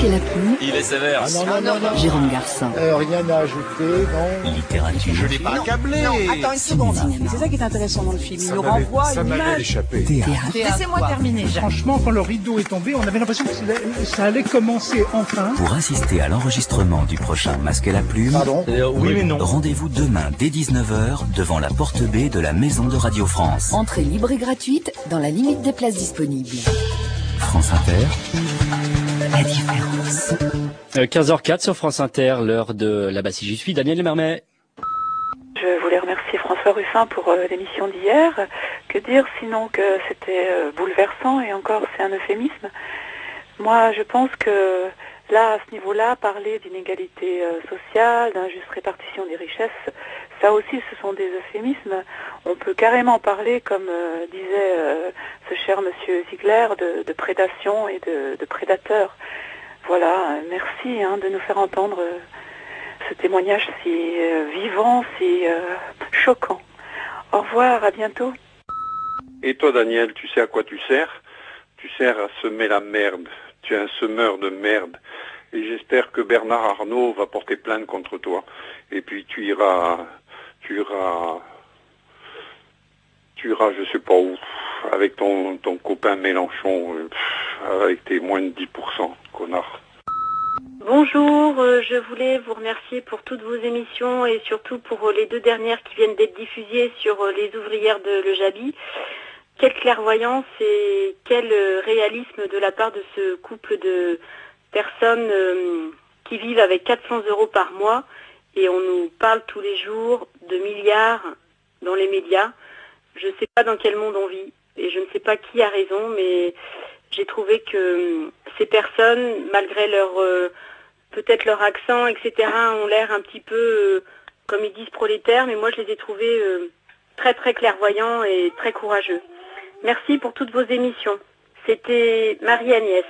et la plume. Il est sévère. Ah non. Jérôme Garcin. Rien à ajouter, non. Littérature. Je l'ai pas accablé. Non, attends une seconde. C'est ça qui est intéressant dans le film. Il nous renvoie à une image. Théâtre. Laissez-moi terminer, Jacques. Franchement, quand le rideau est tombé, on avait l'impression que ça allait commencer enfin. Pour assister à l'enregistrement du prochain Masque et la Plume, Pardon. Oui, mais non. rendez-vous demain dès 19h devant la porte B de la Maison de Radio France. Entrée libre et gratuite dans la limite des places disponibles. France Inter. La différence. 15h04 sur France Inter, l'heure de Là-bas si j'y suis. Daniel Mermet. Je voulais remercier François Ruffin pour l'émission d'hier. Que dire sinon que c'était bouleversant, et encore c'est un euphémisme. Moi je pense que là, à ce niveau-là, parler d'inégalité sociale, d'injuste répartition des richesses, ça aussi ce sont des euphémismes. On peut carrément parler, comme disait ce cher monsieur Ziegler, de prédation et de prédateurs. Voilà, merci de nous faire entendre ce témoignage si vivant, si choquant. Au revoir, à bientôt. Et toi, Daniel, tu sais à quoi tu sers? Tu sers à semer la merde. Tu es un semeur de merde. Et j'espère que Bernard Arnault va porter plainte contre toi. Et puis tu iras, je sais pas où, avec ton copain Mélenchon, avec tes moins de 10%, connard. Bonjour, je voulais vous remercier pour toutes vos émissions et surtout pour les 2 dernières qui viennent d'être diffusées sur les ouvrières de Le Jabi. Quelle clairvoyance et quel réalisme de la part de ce couple de personnes qui vivent avec 400 € par mois, et on nous parle tous les jours de milliards dans les médias. Je ne sais pas dans quel monde on vit et je ne sais pas qui a raison, mais j'ai trouvé que ces personnes, malgré leur peut-être leur accent, etc., ont l'air un petit peu, comme ils disent, prolétaires, mais moi je les ai trouvés très très clairvoyants et très courageux. Merci pour toutes vos émissions. C'était Marie-Agnès.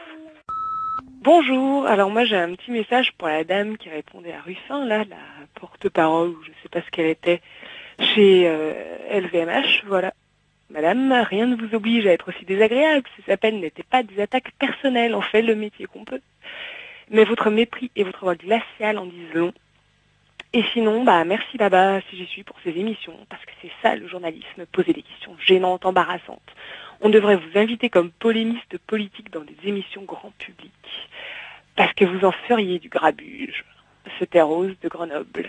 Bonjour, alors moi j'ai un petit message pour la dame qui répondait à Ruffin, là, la porte-parole, ou je ne sais pas ce qu'elle était, chez LVMH, voilà. Madame, rien ne vous oblige à être aussi désagréable, ces appels n'étaient pas des attaques personnelles, on fait le métier qu'on peut. Mais votre mépris et votre voix glaciale en disent long. Et sinon, merci là-bas si j'y suis pour ces émissions, parce que c'est ça le journalisme, poser des questions gênantes, embarrassantes. On devrait vous inviter comme polémiste politique dans des émissions grand public, parce que vous en feriez du grabuge. C'était Rose de Grenoble.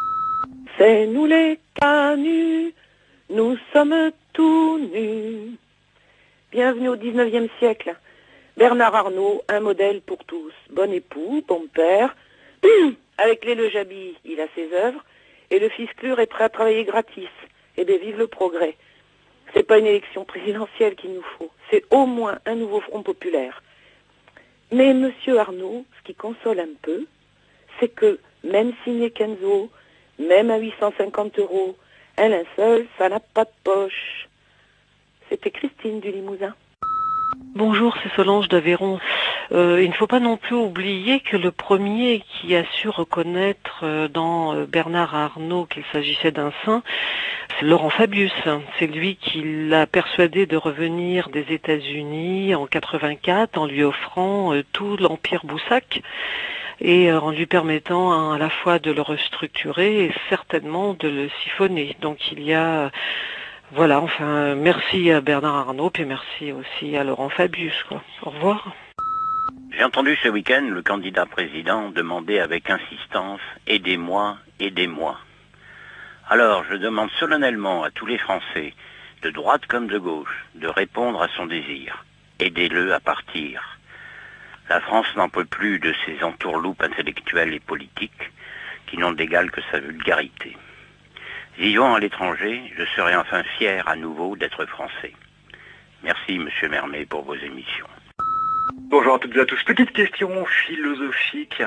C'est nous les canuts, nous sommes tout nus. Bienvenue au 19e siècle. Bernard Arnault, un modèle pour tous. Bon époux, bon père. Avec les Le Jabi, il a ses œuvres. Et le fisclure est prêt à travailler gratis. Eh bien, vive le progrès. C'est pas une élection présidentielle qu'il nous faut. C'est au moins un nouveau front populaire. Mais monsieur Arnault, ce qui console un peu, c'est que même signé Kenzo, même à 850 €, un linceul, ça n'a pas de poche. C'était Christine du Limousin. Bonjour, c'est Solange d'Aveyron. Il ne faut pas non plus oublier que le premier qui a su reconnaître dans Bernard Arnault qu'il s'agissait d'un saint, c'est Laurent Fabius. C'est lui qui l'a persuadé de revenir des États-Unis en 84 en lui offrant tout l'empire Boussac et en lui permettant à la fois de le restructurer et certainement de le siphonner. Donc il y a... Voilà, enfin, merci à Bernard Arnault, et merci aussi à Laurent Fabius, quoi. Au revoir. J'ai entendu ce week-end le candidat président demander avec insistance « Aidez-moi, aidez-moi ». Alors, je demande solennellement à tous les Français, de droite comme de gauche, de répondre à son désir. Aidez-le à partir. La France n'en peut plus de ces entourloupes intellectuelles et politiques qui n'ont d'égal que sa vulgarité. Vivant à l'étranger, je serai enfin fier à nouveau d'être français. Merci, Monsieur Mermet, pour vos émissions. Bonjour à toutes et à tous. Petite question philosophique.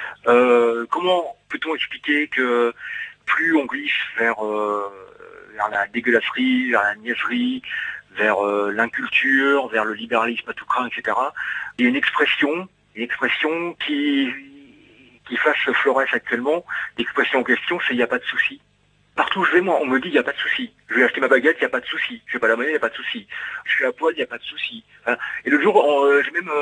Comment peut-on expliquer que plus on glisse vers la dégueulasserie, vers la niaiserie, vers l'inculture, vers le libéralisme à tout crin, etc., il y a une expression qui fasse Flores actuellement, l'expression en question, c'est « il n'y a pas de souci ». Partout où je vais, moi, on me dit, il n'y a pas de souci. Je vais acheter ma baguette, il n'y a pas de souci. Je vais pas la monnaie, il n'y a pas de souci. Je suis à poil, il n'y a pas de souci. Hein. Et le jour, j'ai même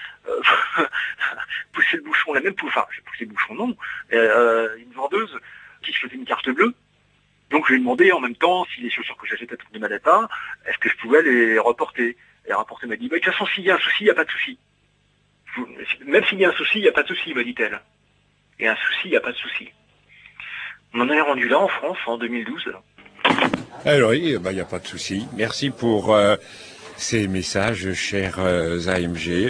poussé le bouchon, j'ai poussé le bouchon, non. Une vendeuse qui se faisait une carte bleue. Donc je lui ai demandé en même temps si les chaussures que j'achètais toutes de ma data, est-ce que je pouvais les reporter. Et la rapporteuse m'a dit, de toute façon, s'il y a un souci, il n'y a pas de souci. Même s'il y a un souci, il n'y a pas de souci, me dit-elle. Et un souci, il n'y a pas de souci. On en est rendu là en France en 2012. Alors oui, il n'y a pas de souci. Merci pour ces messages, chers AMG,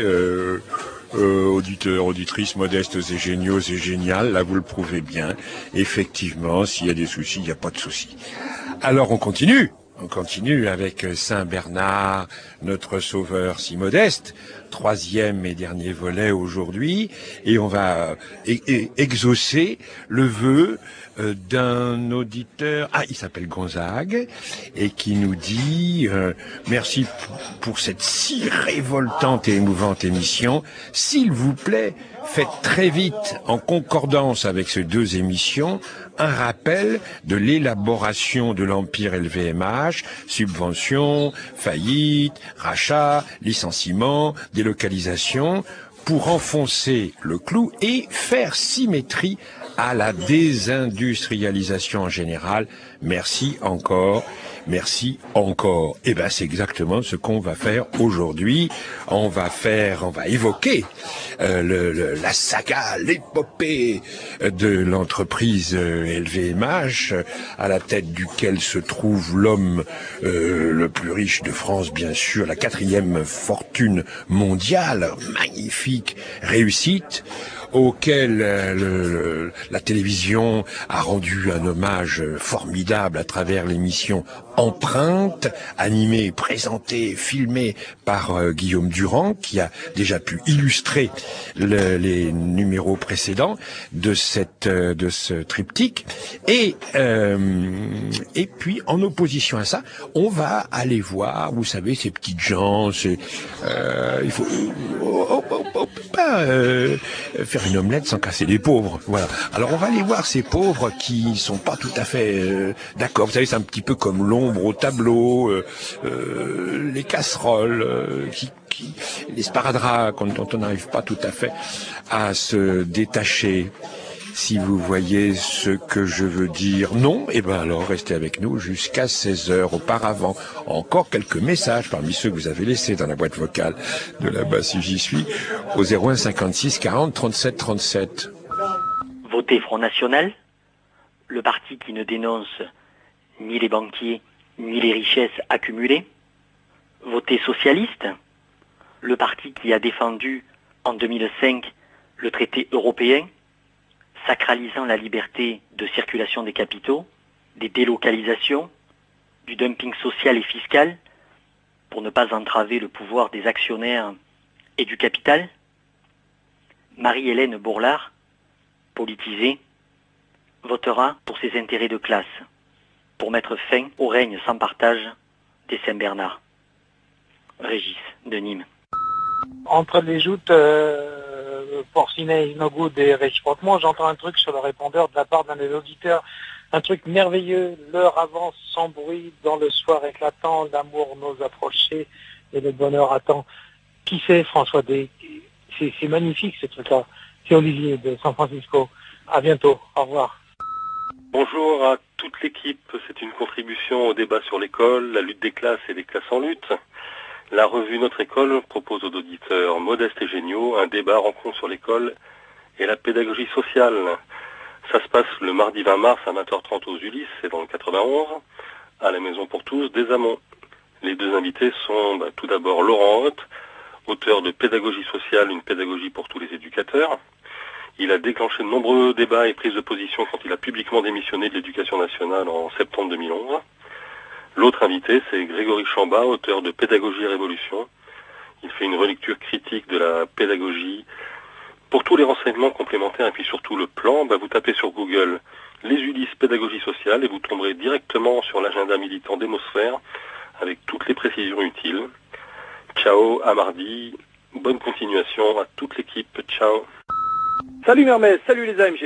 auditeurs, auditrices modestes et géniaux et géniales. Là, vous le prouvez bien. Effectivement, s'il y a des soucis, il n'y a pas de souci. Alors, on continue. On continue avec Saint Bernard, notre sauveur si modeste. 3e et dernier volet aujourd'hui. Et on va exaucer le vœu d'un auditeur, il s'appelle Gonzague, et qui nous dit merci pour cette si révoltante et émouvante émission. S'il vous plaît, faites très vite, en concordance avec ces 2 émissions, un rappel de l'élaboration de l'Empire LVMH, subventions, faillites, rachats, licenciements, délocalisation, pour enfoncer le clou et faire symétrie à la désindustrialisation en général. Merci encore. Merci encore. Eh ben, c'est exactement ce qu'on va faire aujourd'hui. On va évoquer la saga, l'épopée de l'entreprise LVMH, à la tête duquel se trouve l'homme le plus riche de France, bien sûr, la 4e fortune mondiale, magnifique réussite, auquel la télévision a rendu un hommage formidable à travers l'émission Empreinte, animée, présentée, filmée par Guillaume Durand, qui a déjà pu illustrer les numéros précédents de ce triptyque. Et puis, en opposition à ça, on va aller voir, vous savez, ces petites gens, il faut pas faire une omelette sans casser les pauvres. Voilà. Alors on va aller voir ces pauvres qui sont pas tout à fait d'accord. Vous savez, c'est un petit peu comme l'ombre au tableau, les casseroles, les sparadraps dont on n'arrive pas tout à fait à se détacher. Si vous voyez ce que je veux dire, non, eh ben alors restez avec nous jusqu'à 16h. Auparavant, encore quelques messages parmi ceux que vous avez laissés dans la boîte vocale de là-bas si j'y suis, au 01 56 40 37 37. Votez Front National, le parti qui ne dénonce ni les banquiers ni les richesses accumulées. Votez Socialiste, le parti qui a défendu en 2005 le traité européen, sacralisant la liberté de circulation des capitaux, des délocalisations, du dumping social et fiscal, pour ne pas entraver le pouvoir des actionnaires et du capital. Marie-Hélène Bourlard, politisée, votera pour ses intérêts de classe, pour mettre fin au règne sans partage des Saint-Bernard. Régis de Nîmes. Entre les joutes Porcinet, Inogoud et réciproquement, j'entends un truc sur le répondeur de la part d'un des auditeurs, un truc merveilleux, l'heure avance sans bruit, dans le soir éclatant, l'amour n'ose approcher et le bonheur attend. Qui c'est, François D? C'est magnifique ce truc-là. C'est Olivier de San Francisco. À bientôt, au revoir. Bonjour à toute l'équipe, c'est une contribution au débat sur l'école, la lutte des classes et des classes en lutte. La revue Notre École propose aux auditeurs modestes et géniaux un débat rencontre sur l'école et la pédagogie sociale. Ça se passe le mardi 20 mars à 20h30 aux Ulysses, c'est dans le 91, à la Maison pour tous des Amants. Les 2 invités sont tout d'abord Laurent Hoth, auteur de Pédagogie sociale, une pédagogie pour tous les éducateurs. Il a déclenché de nombreux débats et prises de position quand il a publiquement démissionné de l'Éducation nationale en septembre 2011. L'autre invité, c'est Grégory Chamba, auteur de Pédagogie et Révolution. Il fait une relecture critique de la pédagogie. Pour tous les renseignements complémentaires et puis surtout le plan, vous tapez sur Google les Ulysses Pédagogie sociale et vous tomberez directement sur l'agenda militant d'Hémosphère avec toutes les précisions utiles. Ciao, à mardi. Bonne continuation à toute l'équipe. Ciao. Salut Mermez, salut les AMG.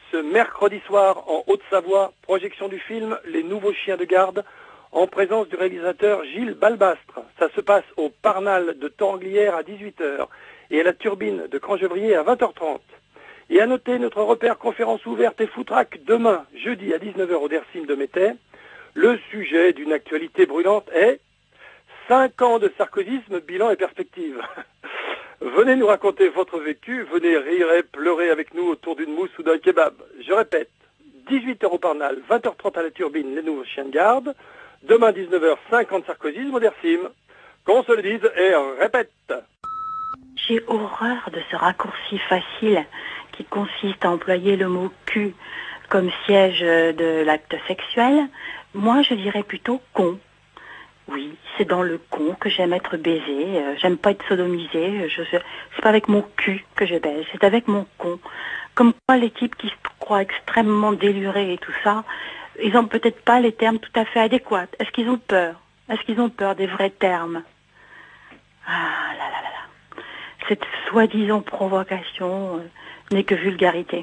ce mercredi soir en Haute-Savoie, projection du film Les Nouveaux Chiens de Garde, en présence du réalisateur Gilles Balbastre. Ça se passe au Parnal de Torglière à 18h et à la Turbine de Crangevrier à 20h30. Et à noter notre repère conférence ouverte et foutraque demain, jeudi à 19h au Dersim de Métais. Le sujet d'une actualité brûlante est 5 ans de sarkozysme, bilan et perspective. Venez nous raconter votre vécu, venez rire et pleurer avec nous autour d'une mousse ou d'un kebab. Je répète, 18h au Parnal, 20h30 à la Turbine, Les Nouveaux Chiens de Garde. Demain 19h, 5 ans de sarkozysme au Dersim. Qu'on se le dise et répète. J'ai horreur de ce raccourci facile qui consiste à employer le mot cul comme siège de l'acte sexuel. Moi, je dirais plutôt con. Oui, c'est dans le con que j'aime être baisée. J'aime pas être sodomisée. C'est pas avec mon cul que je baise, c'est avec mon con. Comme quoi, les types qui se croient extrêmement délurés et tout ça, ils ont peut-être pas les termes tout à fait adéquats. Est-ce qu'ils ont peur? Est-ce qu'ils ont peur des vrais termes? Ah là là là là. Cette soi-disant provocation n'est que vulgarité.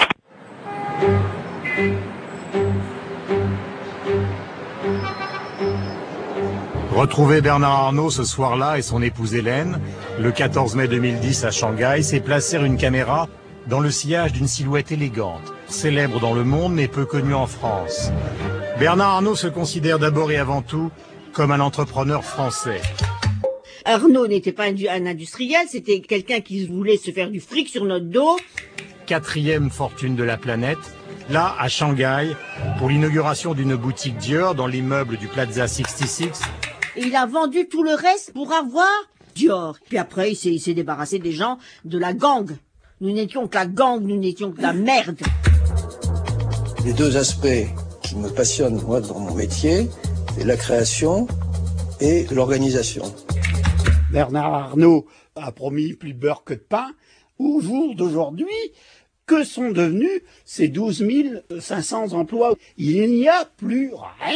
Retrouver Bernard Arnault ce soir-là et son épouse Hélène, le 14 mai 2010 à Shanghai, c'est placer une caméra dans le sillage d'une silhouette élégante, célèbre dans le monde mais peu connue en France. Bernard Arnault se considère d'abord et avant tout comme un entrepreneur français. Arnault n'était pas un industriel, c'était quelqu'un qui voulait se faire du fric sur notre dos. 4e fortune de la planète, là à Shanghai, pour l'inauguration d'une boutique Dior dans l'immeuble du Plaza 66. Et il a vendu tout le reste pour avoir Dior. Puis après, il s'est débarrassé des gens de la gang. Nous n'étions que la gang, nous n'étions que la merde. Les deux aspects qui me passionnent, moi, dans mon métier, c'est la création et l'organisation. Bernard Arnault a promis plus beurre que de pain. Au jour d'aujourd'hui, que sont devenus ces 12 500 emplois? Il n'y a plus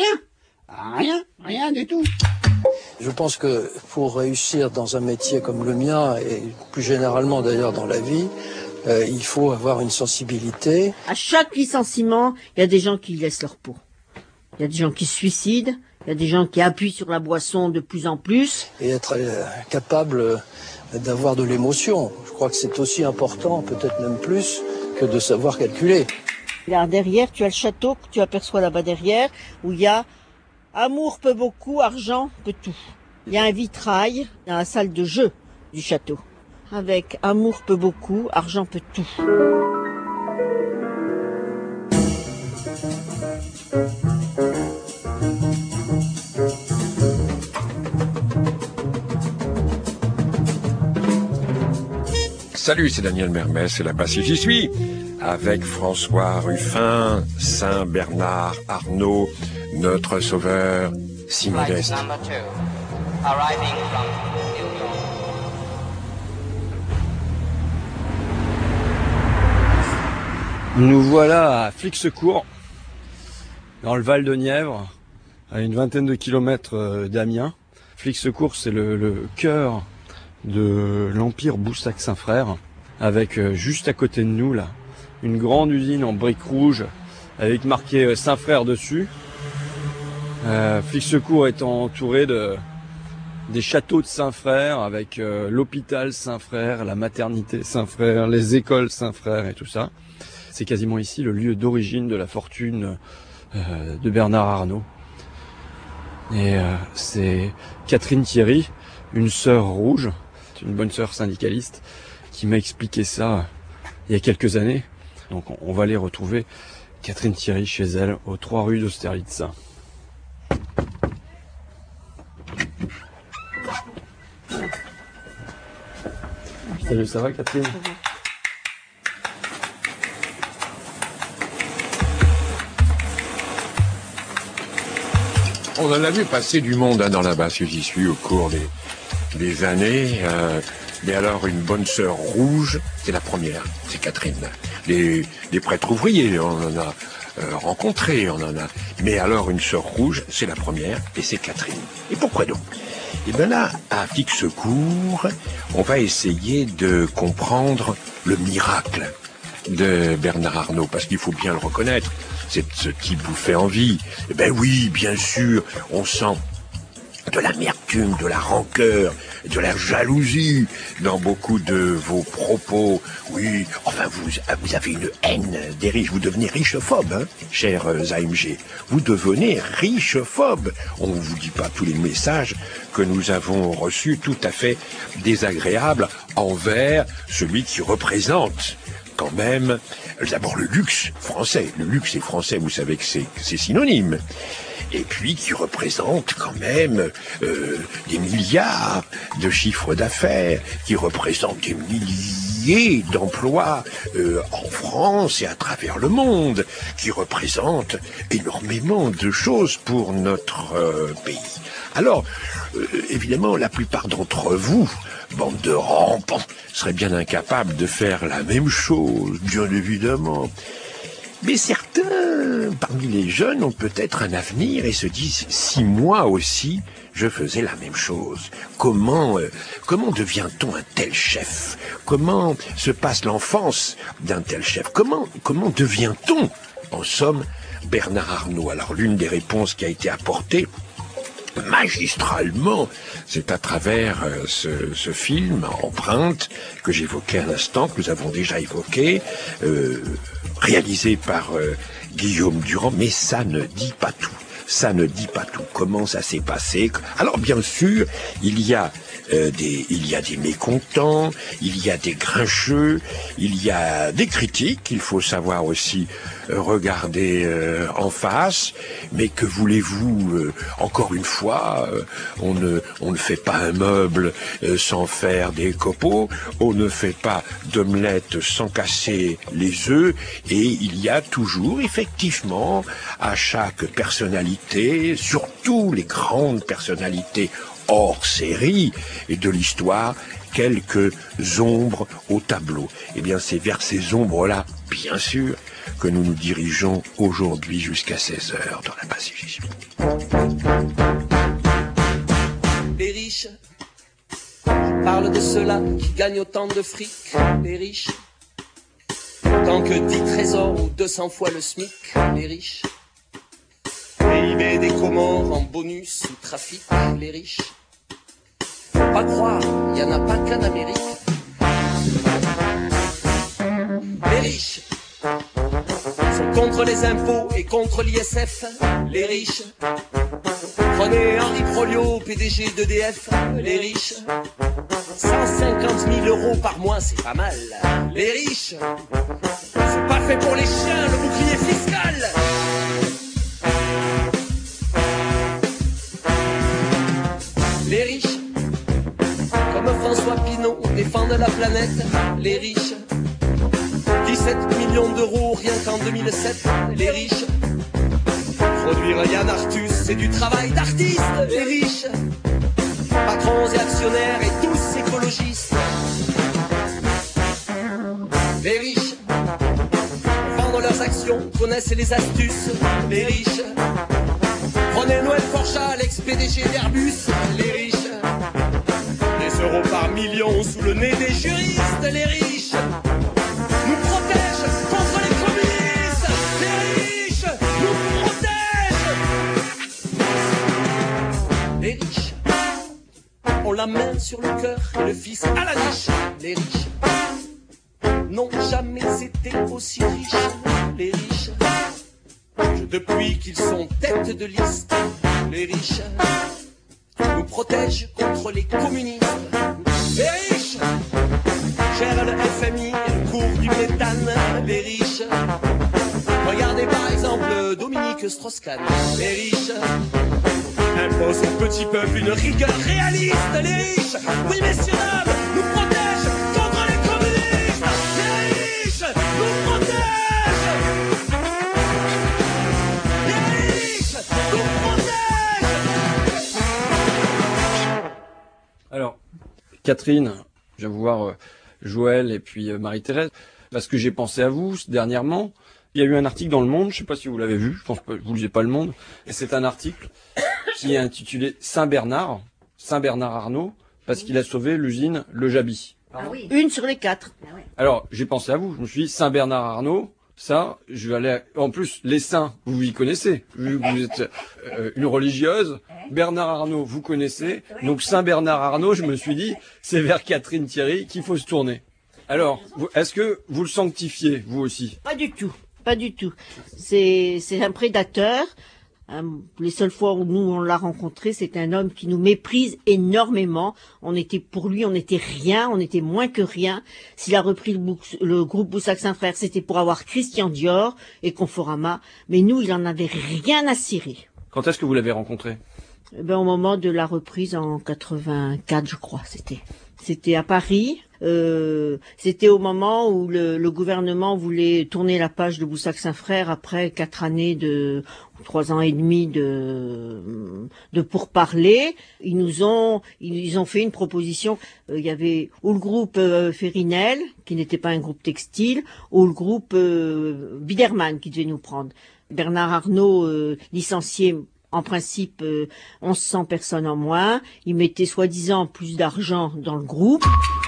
rien du tout. Je pense que pour réussir dans un métier comme le mien, et plus généralement d'ailleurs dans la vie, il faut avoir une sensibilité. À chaque licenciement, il y a des gens qui laissent leur peau. Il y a des gens qui se suicident, il y a des gens qui appuient sur la boisson de plus en plus. Et être capable d'avoir de l'émotion. Je crois que c'est aussi important, peut-être même plus, que de savoir calculer. Là derrière, tu as le château que tu aperçois là-bas derrière, où il y a amour peut beaucoup, argent peut tout. Il y a un vitrail dans la salle de jeu du château, avec amour peut beaucoup, argent peut tout. Salut, c'est Daniel Mermès, c'est la Basse J'y suis, avec François Ruffin, Saint Bernard Arnault, notre sauveur si modeste. Nous voilà à Flixecourt, dans le Val de Nièvre, à une vingtaine de kilomètres d'Amiens. Flixecourt, c'est le cœur de l'empire Boussac-Saint-Frère, avec juste à côté de nous là une grande usine en briques rouges avec marqué Saint-Frère dessus. Flixecourt étant entouré des châteaux de Saint-Frère, avec l'hôpital Saint-Frère, la maternité Saint-Frère, les écoles Saint-Frère et tout ça. C'est quasiment ici le lieu d'origine de la fortune de Bernard Arnault. Et c'est Catherine Thierry, une sœur rouge, une bonne sœur syndicaliste, qui m'a expliqué ça il y a quelques années. Donc on va aller retrouver Catherine Thierry chez elle, aux 3 rues d'Austerlitz. Salut, ça va Catherine? On en a vu passer du monde dans la Basse J'y suis au cours des années. Mais alors, une bonne sœur rouge, c'est la première, c'est Catherine. Les prêtres ouvriers, on en a rencontré, on en a. Mais alors, une sœur rouge, c'est la première, et c'est Catherine. Et pourquoi donc? Et bien là, à Flixecourt, on va essayer de comprendre le miracle de Bernard Arnault, parce qu'il faut bien le reconnaître, ce type vous fait envie. Eh ben oui, bien sûr, on sent de l'amertume, de la rancœur, de la jalousie dans beaucoup de vos propos. Oui, enfin, vous avez une haine des riches. Vous devenez richophobe, hein, cher AMG. Vous devenez richophobe. On ne vous dit pas tous les messages que nous avons reçus tout à fait désagréables envers celui qui représente quand même, d'abord le luxe français. Le luxe est français, vous savez que c'est synonyme. Et puis qui représente quand même des milliards de chiffres d'affaires, qui représente des milliers d'emplois en France et à travers le monde, qui représente énormément de choses pour notre pays. Alors, évidemment, la plupart d'entre vous, bande de rampants, seraient bien incapables de faire la même chose, bien évidemment. Mais certains, parmi les jeunes, ont peut-être un avenir et se disent « si moi aussi, je faisais la même chose ». Comment devient-on un tel chef? Comment se passe l'enfance d'un tel chef? Comment devient-on, en somme, Bernard Arnault? Alors l'une des réponses qui a été apportée magistralement, c'est à travers ce film Empreinte que j'évoquais à l'instant, que nous avons déjà évoqué, réalisé par Guillaume Durand, mais ça ne dit pas tout. Ça ne dit pas tout. Comment ça s'est passé? Alors bien sûr, il y a des mécontents, il y a des grincheux, il y a des critiques, il faut savoir aussi regarder en face, mais que voulez-vous, encore une fois, on ne fait pas un meuble sans faire des copeaux, on ne fait pas d'omelette sans casser les œufs, et il y a toujours, effectivement, à chaque personnalité, surtout les grandes personnalités hors série et de l'histoire, quelques ombres au tableau. Eh bien, c'est vers ces ombres-là, bien sûr, que nous nous dirigeons aujourd'hui jusqu'à 16h dans la Bastille Jésuite. Les riches, je parle de ceux-là qui gagnent autant de fric, les riches, tant que 10 trésors ou 200 fois le SMIC, les riches. PIB des Comores en bonus ou trafic, les riches. Pas croire, il n'y en a pas qu'en Amérique. Les riches sont contre les impôts et contre l'ISF, les riches. Prenez Henri Prolio, PDG d'EDF, les riches. 150 000 euros par mois, c'est pas mal. Les riches, c'est pas fait pour les chiens, le bouclier fiscal. Les riches, comme François Pinault, défendent la planète. Les riches, 17 millions d'euros rien qu'en 2007. Les riches, produire Yann Arthus, c'est du travail d'artiste. Les riches, patrons et actionnaires et tous écologistes. Les riches, vendent leurs actions, connaissent les astuces. Les riches, prenez Noël Forchat, l'ex-PDG d'Airbus. Les riches, des euros par million sous le nez des juristes. Les riches nous protègent contre les communistes. Les riches nous protègent. Les riches ont la main sur le cœur et le fils à la niche. Les riches n'ont jamais été aussi riches. Les riches, depuis qu'ils sont tête de liste, les riches nous protègent contre les communistes. Les riches gèrent le FMI et le cours du méthane. Les riches, regardez par exemple Dominique Strauss-Kahn. Les riches imposent au petit peuple une rigueur réaliste. Les riches, oui messieurs dames, nous protègent contre les communistes. Les riches nous protègent. Alors, Catherine, je viens vous voir Joël et puis Marie-Thérèse, parce que j'ai pensé à vous dernièrement. Il y a eu un article dans Le Monde, je ne sais pas si vous l'avez vu, je pense que vous ne lisez pas Le Monde, et c'est un article qui est intitulé Saint-Bernard Arnault, parce qu'il a sauvé l'usine Le Jabi. Une sur les 4. Alors, j'ai pensé à vous. Je me suis dit, Saint-Bernard-Arnault, ça, je vais aller... En plus, les saints, vous y connaissez. Vu que vous êtes une religieuse. Bernard Arnault, vous connaissez. Donc, Saint-Bernard-Arnault, je me suis dit, c'est vers Catherine Thierry qu'il faut se tourner. Alors, est-ce que vous le sanctifiez, vous aussi? Pas du tout. Pas du tout. C'est un prédateur. Les seules fois où nous on l'a rencontré, c'est un homme qui nous méprise énormément. Pour lui, on n'était rien, on était moins que rien. S'il a repris le groupe Boussac-Saint-Frère, c'était pour avoir Christian Dior et Conforama. Mais nous, il en avait rien à cirer. Quand est-ce que vous l'avez rencontré? Au moment de la reprise en 84, je crois, C'était à Paris. C'était au moment où le gouvernement voulait tourner la page de Boussac-Saint-Frère après 4 années 3 ans et demi de pourparlers. Ils ont fait une proposition. Il y avait ou le groupe Férinel, qui n'était pas un groupe textile, ou le groupe Biederman qui devait nous prendre. Bernard Arnault, licencié en principe 1100 personnes en moins. Il mettait soi-disant plus d'argent dans le groupe.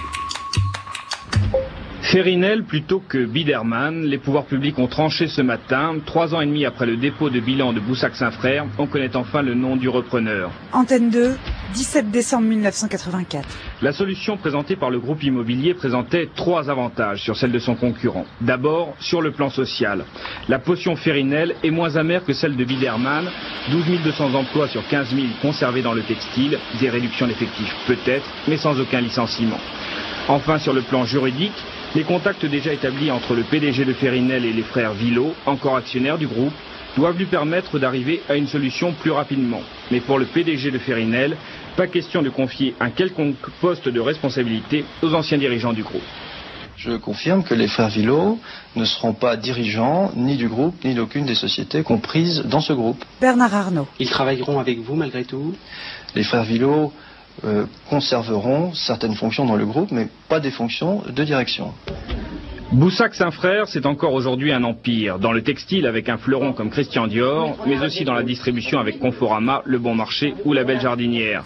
Férinel plutôt que Biederman, les pouvoirs publics ont tranché ce matin. 3 ans et demi après le dépôt de bilan de Boussac-Saint-Frère, on connaît enfin le nom du repreneur. Antenne 2, 17 décembre 1984. La solution présentée par le groupe immobilier présentait 3 avantages sur celle de son concurrent. D'abord, sur le plan social. La potion Férinel est moins amère que celle de Biederman. 12 200 emplois sur 15 000 conservés dans le textile. Des réductions d'effectifs peut-être, mais sans aucun licenciement. Enfin, sur le plan juridique, les contacts déjà établis entre le PDG de Férinel et les frères Villot, encore actionnaires du groupe, doivent lui permettre d'arriver à une solution plus rapidement. Mais pour le PDG de Férinel, pas question de confier un quelconque poste de responsabilité aux anciens dirigeants du groupe. Je confirme que les frères Villot ne seront pas dirigeants ni du groupe ni d'aucune des sociétés comprises dans ce groupe. Bernard Arnault. Ils travailleront avec vous malgré tout? Les frères Villot conserveront certaines fonctions dans le groupe, mais pas des fonctions de direction. Boussac-Saint-Frère, c'est encore aujourd'hui un empire, dans le textile avec un fleuron comme Christian Dior, mais aussi dans la distribution avec Conforama, Le Bon Marché ou La Belle Jardinière.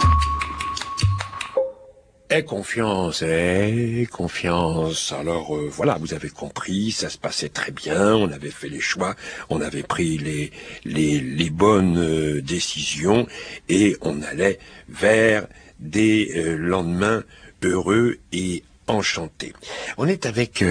Confiance. Alors voilà, vous avez compris, ça se passait très bien, on avait fait les choix, on avait pris les bonnes décisions et on allait vers des lendemains heureux et enchantés. On est avec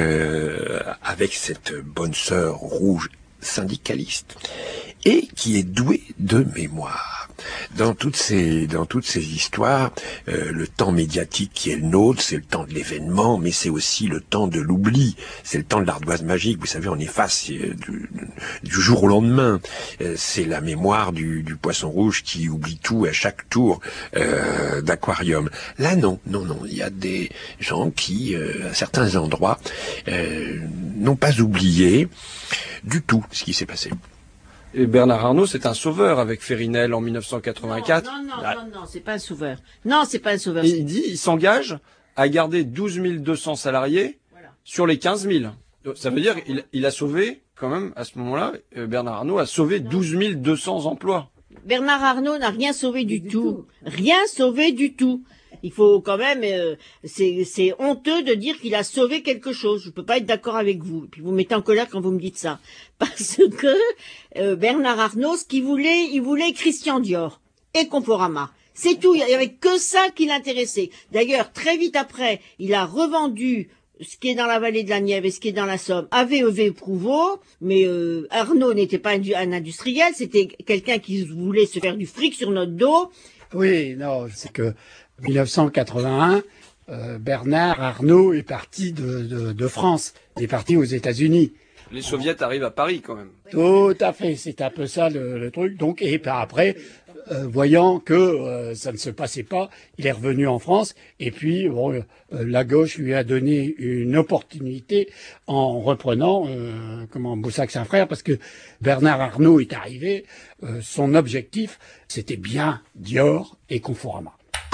cette bonne sœur rouge syndicaliste et qui est douée de mémoire. Dans toutes ces histoires, le temps médiatique qui est le nôtre, c'est le temps de l'événement, mais c'est aussi le temps de l'oubli. C'est le temps de l'ardoise magique. Vous savez, on efface du jour au lendemain. C'est la mémoire du poisson rouge qui oublie tout à chaque tour d'aquarium. Là, non. Il y a des gens qui, à certains endroits, n'ont pas oublié du tout ce qui s'est passé. Et Bernard Arnault, c'est un sauveur avec Férinel en 1984. Non, c'est pas un sauveur. Non, c'est pas un sauveur. Il s'engage à garder 12 200 salariés sur les 15 000. Ça veut dire qu'il a sauvé, quand même, à ce moment-là, Bernard Arnault a sauvé 12 200 emplois. Bernard Arnault n'a rien sauvé du tout. Rien sauvé du tout. Il faut quand même, c'est honteux de dire qu'il a sauvé quelque chose. Je peux pas être d'accord avec vous. Et puis vous mettez en colère quand vous me dites ça. Parce que Bernard Arnault, ce qu'il voulait, il voulait Christian Dior et Conforama. C'est tout. Il y avait que ça qui l'intéressait. D'ailleurs, très vite après, il a revendu ce qui est dans la vallée de la Nièvre et ce qui est dans la Somme à VEV Prouveau, mais Arnault n'était pas un industriel, c'était quelqu'un qui voulait se faire du fric sur notre dos. Oui, non, c'est que 1981, Bernard Arnault est parti de France, il est parti aux États-Unis. Les soviets arrivent à Paris quand même. Tout à fait, c'est un peu ça le truc. Donc, et par après, voyant que ça ne se passait pas, il est revenu en France. Et puis, la gauche lui a donné une opportunité en reprenant Boussac-Saint-Frère, parce que Bernard Arnault est arrivé. Son objectif, c'était bien Dior et Conforama.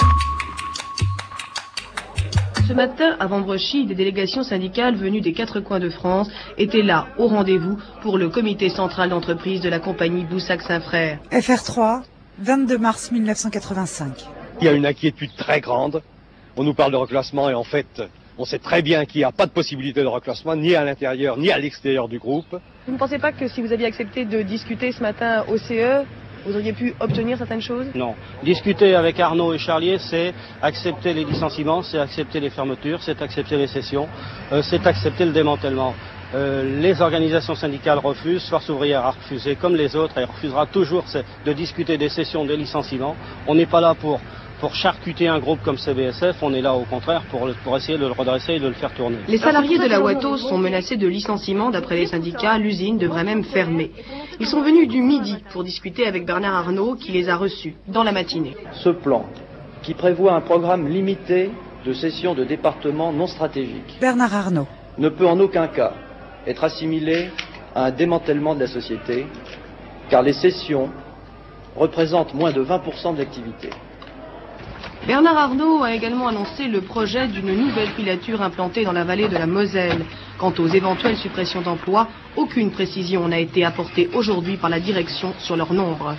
Ce matin, à Vambrechy, des délégations syndicales venues des 4 coins de France étaient là, au rendez-vous, pour le comité central d'entreprise de la compagnie Boussac-Saint-Frère. FR3, 22 mars 1985. Il y a une inquiétude très grande. On nous parle de reclassement et en fait, On sait très bien qu'il n'y a pas de possibilité de reclassement, ni à l'intérieur, ni à l'extérieur du groupe. Vous ne pensez pas que si vous aviez accepté de discuter ce matin au CE, vous auriez pu obtenir certaines choses? Non. Discuter avec Arnaud et Charlier, c'est accepter les licenciements, c'est accepter les fermetures, c'est accepter les cessions, c'est accepter le démantèlement. Les organisations syndicales refusent, Force ouvrière a refusé comme les autres, elle refusera toujours de discuter des cessions, des licenciements. On n'est pas là pour charcuter un groupe comme CBSF, on est là au contraire pour essayer de le redresser et de le faire tourner. Les salariés de la Watteau sont menacés de licenciement. D'après les syndicats, l'usine devrait même fermer. Ils sont venus du midi pour discuter avec Bernard Arnault qui les a reçus dans la matinée. Ce plan, qui prévoit un programme limité de cession de départements non stratégiques, Bernard Arnault, ne peut en aucun cas être assimilé à un démantèlement de la société, car les cessions représentent moins de 20% de l'activité. Bernard Arnault a également annoncé le projet d'une nouvelle filature implantée dans la vallée de la Moselle. Quant aux éventuelles suppressions d'emplois, aucune précision n'a été apportée aujourd'hui par la direction sur leur nombre.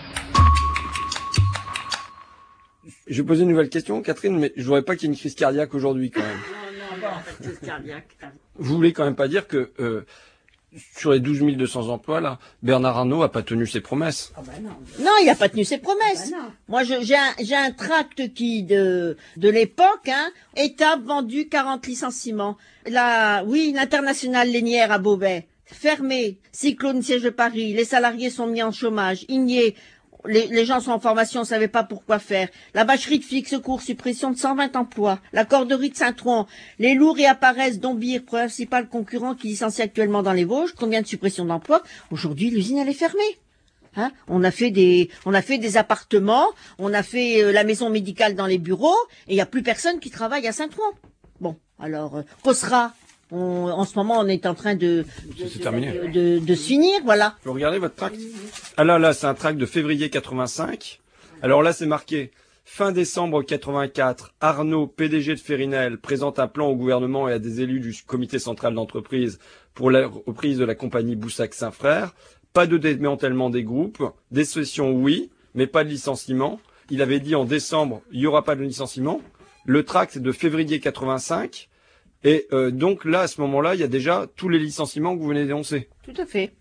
Je vais poser une nouvelle question, Catherine, mais je voudrais pas qu'il y ait une crise cardiaque aujourd'hui quand même. Non, crise cardiaque. Vous voulez quand même pas dire que sur les 12 200 emplois, là, Bernard Arnault a pas tenu ses promesses? Non, il n'a pas tenu ses promesses. Moi, j'ai un tract qui de l'époque, étape vendu 40 licenciements. L'internationale lainière à Beauvais, fermée. Cyclone siège de Paris, les salariés sont mis en chômage, igné. Les gens sont en formation, on ne savait pas pourquoi faire. La bâcherie de Flic Secours, suppression de 120 emplois. La corderie de Saint-Ouen, les lourds réapparaissent, Dombire, principal concurrent qui licencie actuellement dans les Vosges. Combien de suppressions d'emplois? Aujourd'hui, l'usine, elle est fermée. On a fait des appartements, on a fait la maison médicale dans les bureaux, et il n'y a plus personne qui travaille à Saint-Ouen. Bon, alors, Cosra, en ce moment, on est en train de se finir, voilà. Vous regardez votre tract? Ah là, c'est un tract de février 85. Alors là, c'est marqué fin décembre 84. Arnaud, PDG de Férinel, présente un plan au gouvernement et à des élus du comité central d'entreprise pour la reprise de la compagnie Boussac-Saint-Frère. Pas de démantèlement des groupes, des cessions oui, mais pas de licenciement. Il avait dit en décembre, il n'y aura pas de licenciement. Le tract est de février 85. Et donc là, à ce moment-là, il y a déjà tous les licenciements que vous venez d'énoncer. Tout à fait.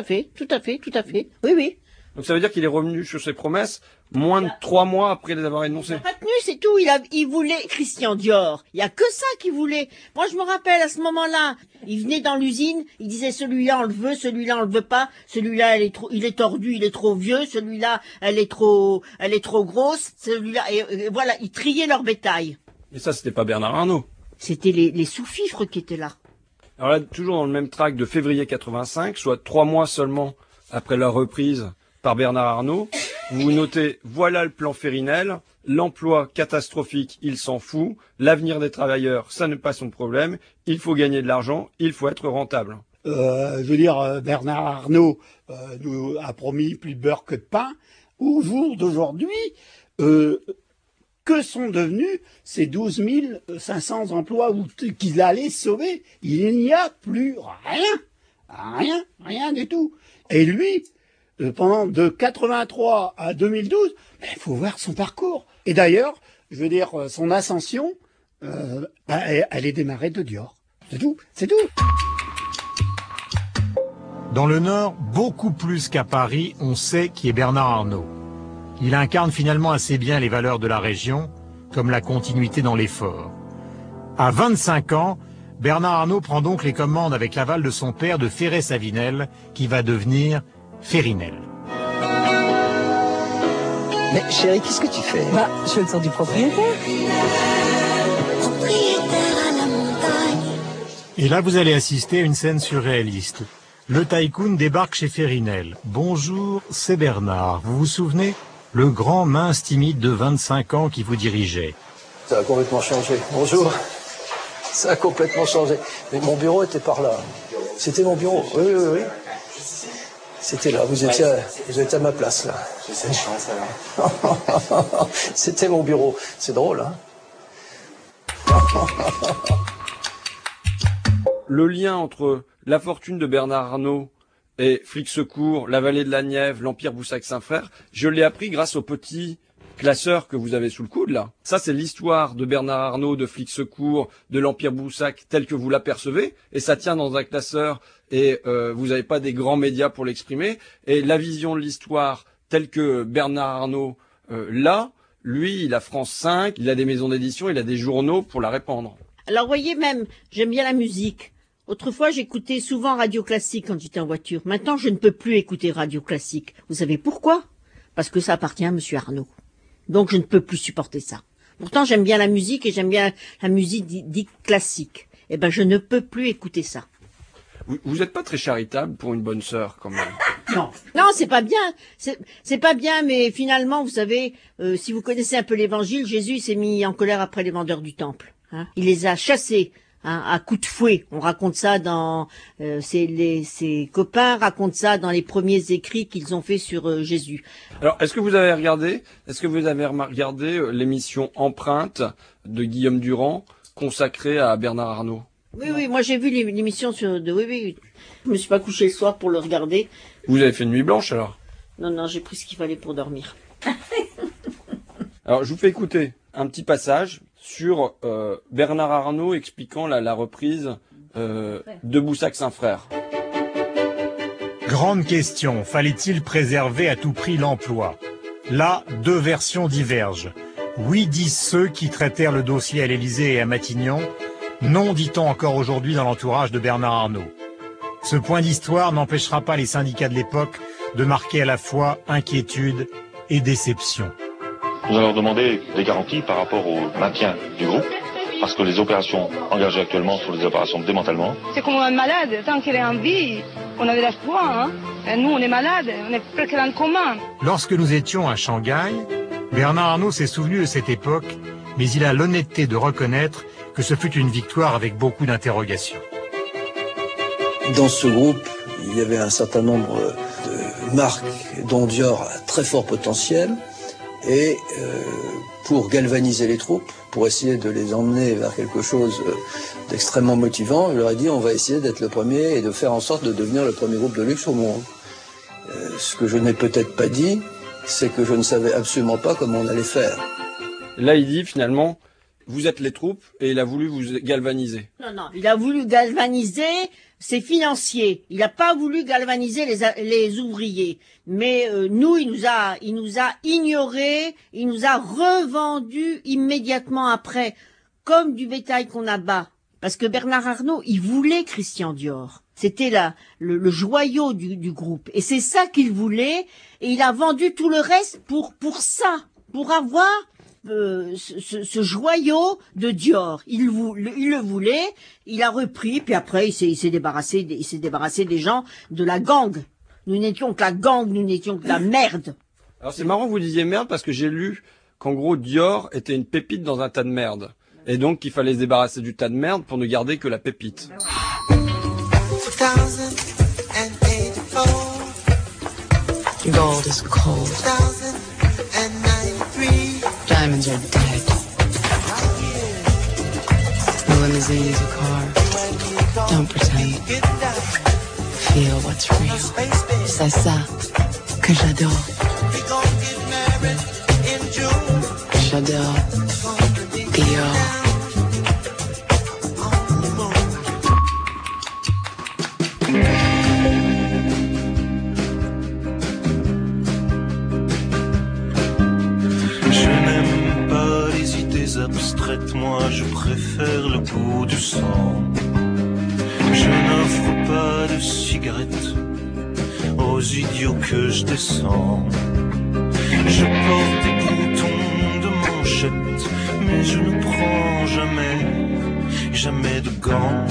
Oui. Donc ça veut dire qu'il est revenu sur ses promesses moins de 3 mois après les avoir énoncées. Il n'a pas tenu, c'est tout. Il voulait Christian Dior. Il y a que ça qu'il voulait. Moi, je me rappelle à ce moment-là, il venait dans l'usine, il disait celui-là on le veut, celui-là on le veut pas, celui-là il est tordu, il est trop vieux, celui-là elle est trop grosse, celui-là et voilà, il triait leur bétail. Et ça, c'était pas Bernard Arnault. C'était les sous-fifres qui étaient là. Alors là, toujours dans le même tract de février 85, soit 3 mois seulement après la reprise par Bernard Arnault, vous notez, voilà le plan Férinel, l'emploi catastrophique, il s'en fout, l'avenir des travailleurs, ça n'est pas son problème, il faut gagner de l'argent, il faut être rentable. Bernard Arnault nous a promis plus de beurre que de pain. Au jour d'aujourd'hui, que sont devenus ces 12 500 emplois qu'il allait sauver? Il n'y a plus rien du tout. Et lui, pendant de 83 à 2012, il faut voir son parcours. Et d'ailleurs, son ascension, elle est démarrée de Dior. C'est tout. Dans le Nord, beaucoup plus qu'à Paris, on sait qui est Bernard Arnault. Il incarne finalement assez bien les valeurs de la région, comme la continuité dans l'effort. À 25 ans, Bernard Arnault prend donc les commandes avec l'aval de son père de Ferré-Savinel, qui va devenir Férinel. Mais chérie, qu'est-ce que tu fais? Je fais le tour du propriétaire. Propriétaire à la montagne. Et là, vous allez assister à une scène surréaliste. Le tycoon débarque chez Férinel. Bonjour, c'est Bernard. Vous vous souvenez? Le grand mince timide de 25 ans qui vous dirigeait. Ça a complètement changé. Bonjour. Ça a complètement changé. Mais mon bureau était par là. C'était mon bureau. Oui. C'était là. Vous étiez à ma place, là. J'ai cette chance, alors. C'était mon bureau. C'est drôle, hein? Le lien entre la fortune de Bernard Arnault et Flic Secours, la vallée de la Nièvre, l'Empire Boussac-Saint-Frère, je l'ai appris grâce au petit classeur que vous avez sous le coude, là. Ça, c'est l'histoire de Bernard Arnault, de Flics Secours, de l'Empire Boussac, tel que vous l'apercevez, et ça tient dans un classeur, et vous n'avez pas des grands médias pour l'exprimer, et la vision de l'histoire telle que Bernard Arnault l'a, lui, il a France 5, il a des maisons d'édition, il a des journaux pour la répandre. Alors, voyez même, j'aime bien la musique. Autrefois, j'écoutais souvent Radio Classique quand j'étais en voiture. Maintenant, je ne peux plus écouter Radio Classique. Vous savez pourquoi? Parce que ça appartient à Monsieur Arnault. Donc, je ne peux plus supporter ça. Pourtant, j'aime bien la musique et j'aime bien la musique dite classique. Eh ben, je ne peux plus écouter ça. Vous n'êtes pas très charitable pour une bonne sœur, quand même. Non, c'est pas bien. C'est pas bien, mais finalement, vous savez, si vous connaissez un peu l'Évangile, Jésus s'est mis en colère après les vendeurs du temple. Hein. Il les a chassés. À coups de fouet, on raconte ça dans ses copains racontent ça dans les premiers écrits qu'ils ont fait sur Jésus. Alors, est-ce que vous avez regardé l'émission Empreinte de Guillaume Durand consacrée à Bernard Arnault? Oui, moi j'ai vu l'émission oui. Je me suis pas couché le soir pour le regarder. Vous avez fait une nuit blanche alors? Non, j'ai pris ce qu'il fallait pour dormir. Alors, je vous fais écouter un petit passage sur Bernard Arnault expliquant la reprise de Boussac-Saint-Frère. Grande question, fallait-il préserver à tout prix l'emploi? Là, deux versions divergent. Oui, disent ceux qui traitèrent le dossier à l'Élysée et à Matignon. Non, dit-on encore aujourd'hui dans l'entourage de Bernard Arnault. Ce point d'histoire n'empêchera pas les syndicats de l'époque de marquer à la fois inquiétude et déception. Nous allons demander des garanties par rapport au maintien du groupe, parce que les opérations engagées actuellement sont des opérations de démantèlement. C'est comme un malade, tant qu'il est en vie, on a de l'espoir. Hein. Et nous, on est malade, on est presque dans le coma. Lorsque nous étions à Shanghai, Bernard Arnault s'est souvenu de cette époque, mais il a l'honnêteté de reconnaître que ce fut une victoire avec beaucoup d'interrogations. Dans ce groupe, il y avait un certain nombre de marques dont Dior a très fort potentiel. Et pour galvaniser les troupes, pour essayer de les emmener vers quelque chose d'extrêmement motivant, je leur ai dit on va essayer d'être le premier et de faire en sorte de devenir le premier groupe de luxe au monde. Ce que je n'ai peut-être pas dit, c'est que je ne savais absolument pas comment on allait faire. Là, il dit finalement, vous êtes les troupes et il a voulu vous galvaniser. Non, il a voulu galvaniser ses financiers. Il n'a pas voulu galvaniser les ouvriers. Mais nous, il nous a ignorés, il nous a revendus immédiatement après, comme du bétail qu'on abat. Parce que Bernard Arnault, il voulait Christian Dior. C'était le joyau du groupe. Et c'est ça qu'il voulait. Et il a vendu tout le reste pour ça, pour avoir ce joyau de Dior. Il le voulait, il a repris, puis après il s'est débarrassé des gens de la gang. Nous n'étions que la gang, nous n'étions que la merde. Alors c'est marrant que vous disiez merde parce que j'ai lu qu'en gros Dior était une pépite dans un tas de merde. Et donc qu'il fallait se débarrasser du tas de merde pour ne garder que la pépite. Gold is cold. Diamonds are dead. The limousine is a car. Don't pretend. Feel what's real. C'est ça que j'adore. J'adore Dior. Abstraite, moi je préfère le goût du sang. Je n'offre pas de cigarettes aux idiots que je descends. Je porte des boutons de manchette, mais je ne prends jamais de gants.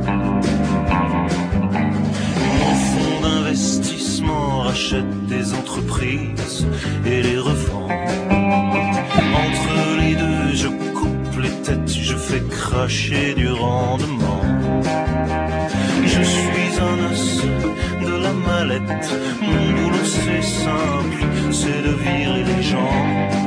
Mon fonds d'investissement rachète des entreprises et les revend. Entre les deux, je coupe les têtes, je fais cracher du rendement. Je suis un os de la mallette, mon boulot c'est simple, c'est de virer les gens.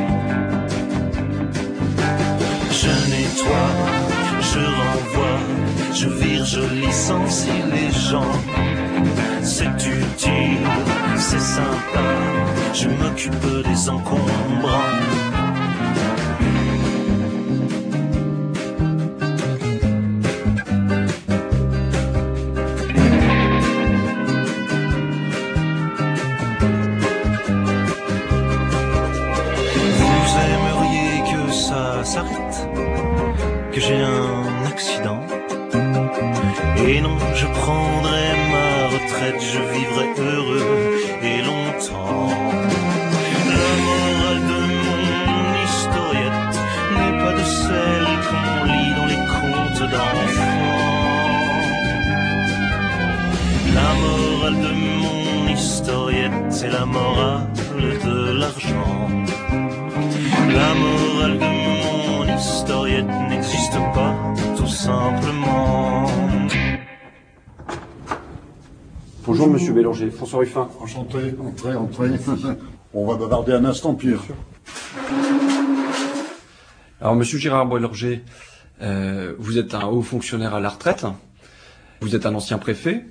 Je nettoie, je renvoie, je vire, je licencie les gens. C'est utile, c'est sympa, je m'occupe des encombrants. Et non, je prendrai ma retraite, je vivrai heureux et longtemps. La morale de mon historiette n'est pas de celle qu'on lit dans les contes d'enfants. La morale de mon historiette, c'est la morale de l'argent. La morale de mon historiette n'existe pas, tout simplement. Bonjour Monsieur Bélanger, François Ruffin. Enchanté, entrez. On va bavarder un instant, Pierre. Alors Monsieur Gérard Bélanger, vous êtes un haut fonctionnaire à la retraite, vous êtes un ancien préfet,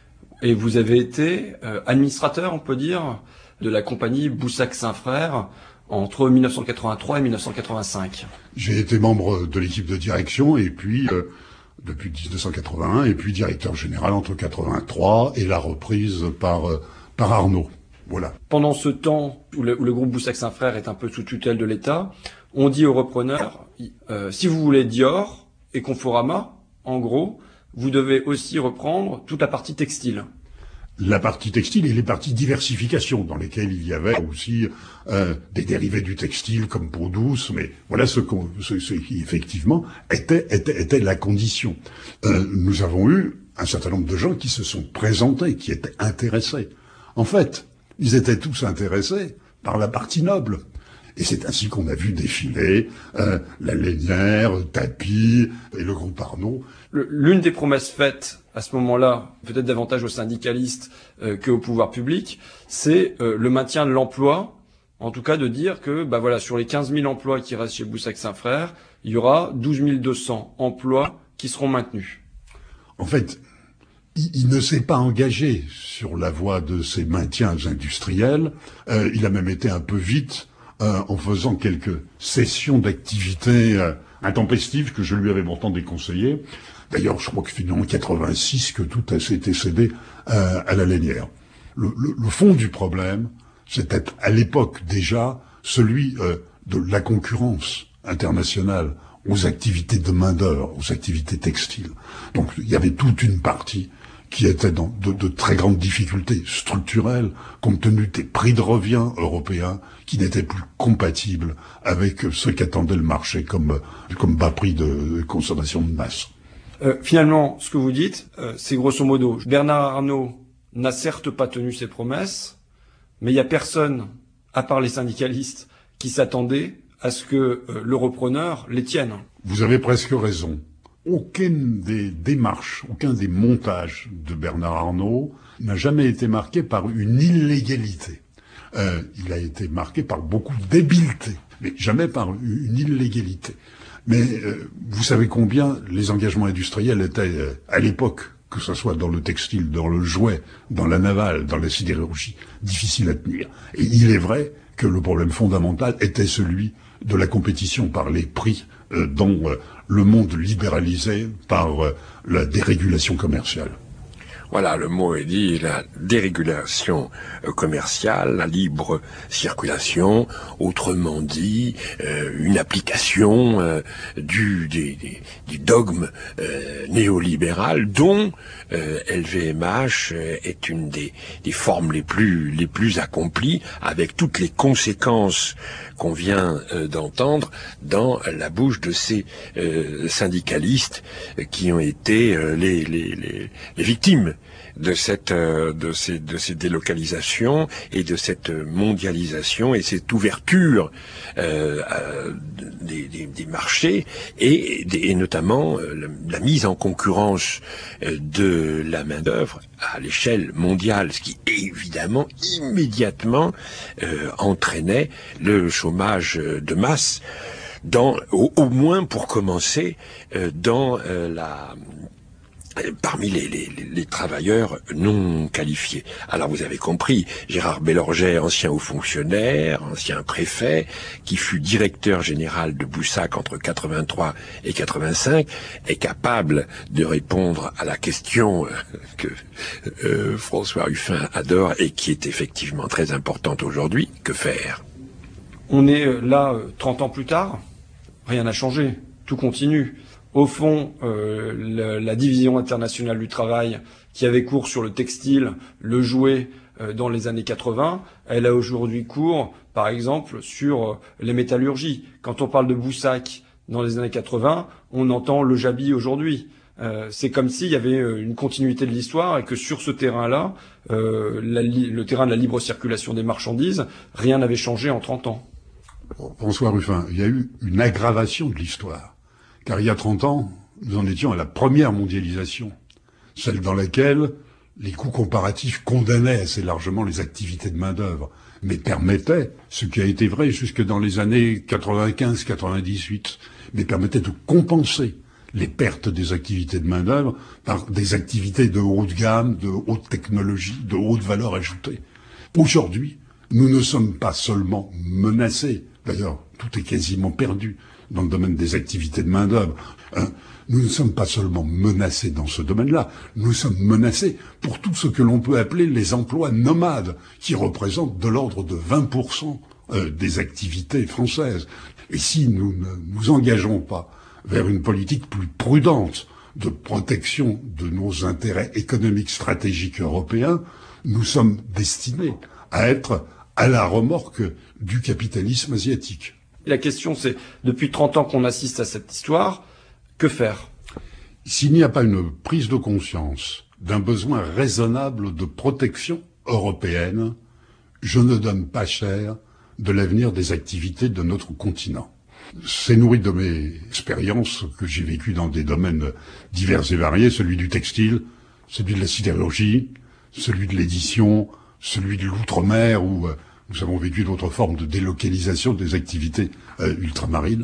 et vous avez été administrateur, on peut dire, de la compagnie Boussac-Saint-Frère entre 1983 et 1985. J'ai été membre de l'équipe de direction et puis depuis 1981 et puis directeur général entre 83 et la reprise par Arnaud. Voilà. Pendant ce temps où le groupe Boussac-Saint-Frère est un peu sous tutelle de l'État, on dit aux repreneurs si vous voulez Dior et Conforama, en gros, vous devez aussi reprendre toute la partie textile. La partie textile et les parties diversification dans lesquelles il y avait aussi des dérivés du textile comme peau douce, mais voilà ce qui effectivement était la condition. Nous avons eu un certain nombre de gens qui se sont présentés, qui étaient intéressés. En fait, ils étaient tous intéressés par la partie noble. Et c'est ainsi qu'on a vu défiler la Lénière, Tapi et le groupe Arnaud. L'une des promesses faites à ce moment-là, peut-être davantage aux syndicalistes qu'au pouvoir public, c'est le maintien de l'emploi, en tout cas de dire que voilà, sur les 15 000 emplois qui restent chez Boussac-Saint-Frère, il y aura 12 200 emplois qui seront maintenus. En fait, il ne s'est pas engagé sur la voie de ces maintiens industriels. Il a même été un peu vite en faisant quelques cessions d'activités intempestives que je lui avais pourtant déconseillées. D'ailleurs, je crois que finalement en 86 que tout a été cédé à la Lénière. Le fond du problème, c'était à l'époque déjà celui de la concurrence internationale aux activités de main-d'œuvre, aux activités textiles. Donc il y avait toute une partie qui était dans de très grandes difficultés structurelles, compte tenu des prix de revient européens qui n'étaient plus compatibles avec ce qu'attendait le marché comme bas prix de consommation de masse. Finalement, ce que vous dites, c'est grosso modo, Bernard Arnault n'a certes pas tenu ses promesses, mais il n'y a personne, à part les syndicalistes, qui s'attendait à ce que le repreneur les tienne. Vous avez presque raison. Aucune des démarches, aucun des montages de Bernard Arnault n'a jamais été marqué par une illégalité. Il a été marqué par beaucoup d'habileté, mais jamais par une illégalité. Mais vous savez combien les engagements industriels étaient, à l'époque, que ce soit dans le textile, dans le jouet, dans la navale, dans la sidérurgie, difficiles à tenir. Et il est vrai que le problème fondamental était celui de la compétition par les prix dans le monde libéralisé par la dérégulation commerciale. Voilà, le mot est dit, la dérégulation commerciale, la libre circulation, autrement dit, une application du dogme néolibéral dont LVMH est une des formes les plus accomplies, avec toutes les conséquences qu'on vient d'entendre dans la bouche de ces syndicalistes qui ont été les victimes de ces délocalisations et de cette mondialisation et cette ouverture des marchés et notamment la mise en concurrence de la main-d'œuvre à l'échelle mondiale, ce qui évidemment immédiatement entraînait le chômage de masse au moins pour commencer dans parmi les travailleurs non qualifiés. Alors vous avez compris, Gérard Bélanger, ancien haut fonctionnaire, ancien préfet, qui fut directeur général de Boussac entre 83 et 85, est capable de répondre à la question que François Ruffin adore et qui est effectivement très importante aujourd'hui. Que faire ? On est là 30 ans plus tard, rien n'a changé, tout continue. Au fond, la division internationale du travail qui avait cours sur le textile, le jouet dans les années 80, elle a aujourd'hui cours, par exemple, sur les métallurgies. Quand on parle de Boussac dans les années 80, on entend le Jabi aujourd'hui. C'est comme s'il y avait une continuité de l'histoire et que sur ce terrain-là, le terrain de la libre circulation des marchandises, rien n'avait changé en 30 ans. François Ruffin, il y a eu une aggravation de l'histoire. Car il y a 30 ans, nous en étions à la première mondialisation, celle dans laquelle les coûts comparatifs condamnaient assez largement les activités de main-d'œuvre, mais permettaient, ce qui a été vrai jusque dans les années 95-98, mais permettaient de compenser les pertes des activités de main-d'œuvre par des activités de haute gamme, de haute technologie, de haute valeur ajoutée. Aujourd'hui, nous ne sommes pas seulement menacés, d'ailleurs, tout est quasiment perdu dans le domaine des activités de main-d'œuvre. Nous ne sommes pas seulement menacés dans ce domaine-là, nous sommes menacés pour tout ce que l'on peut appeler les emplois nomades, qui représentent de l'ordre de 20% des activités françaises. Et si nous ne nous engageons pas vers une politique plus prudente de protection de nos intérêts économiques stratégiques européens, nous sommes destinés à être à la remorque du capitalisme asiatique. La question c'est, depuis 30 ans qu'on assiste à cette histoire, que faire? S'il n'y a pas une prise de conscience d'un besoin raisonnable de protection européenne, je ne donne pas cher de l'avenir des activités de notre continent. C'est nourri de mes expériences que j'ai vécues dans des domaines divers et variés, celui du textile, celui de la sidérurgie, celui de l'édition, celui de l'outre-mer, où nous avons vécu d'autres formes de délocalisation des activités ultramarines.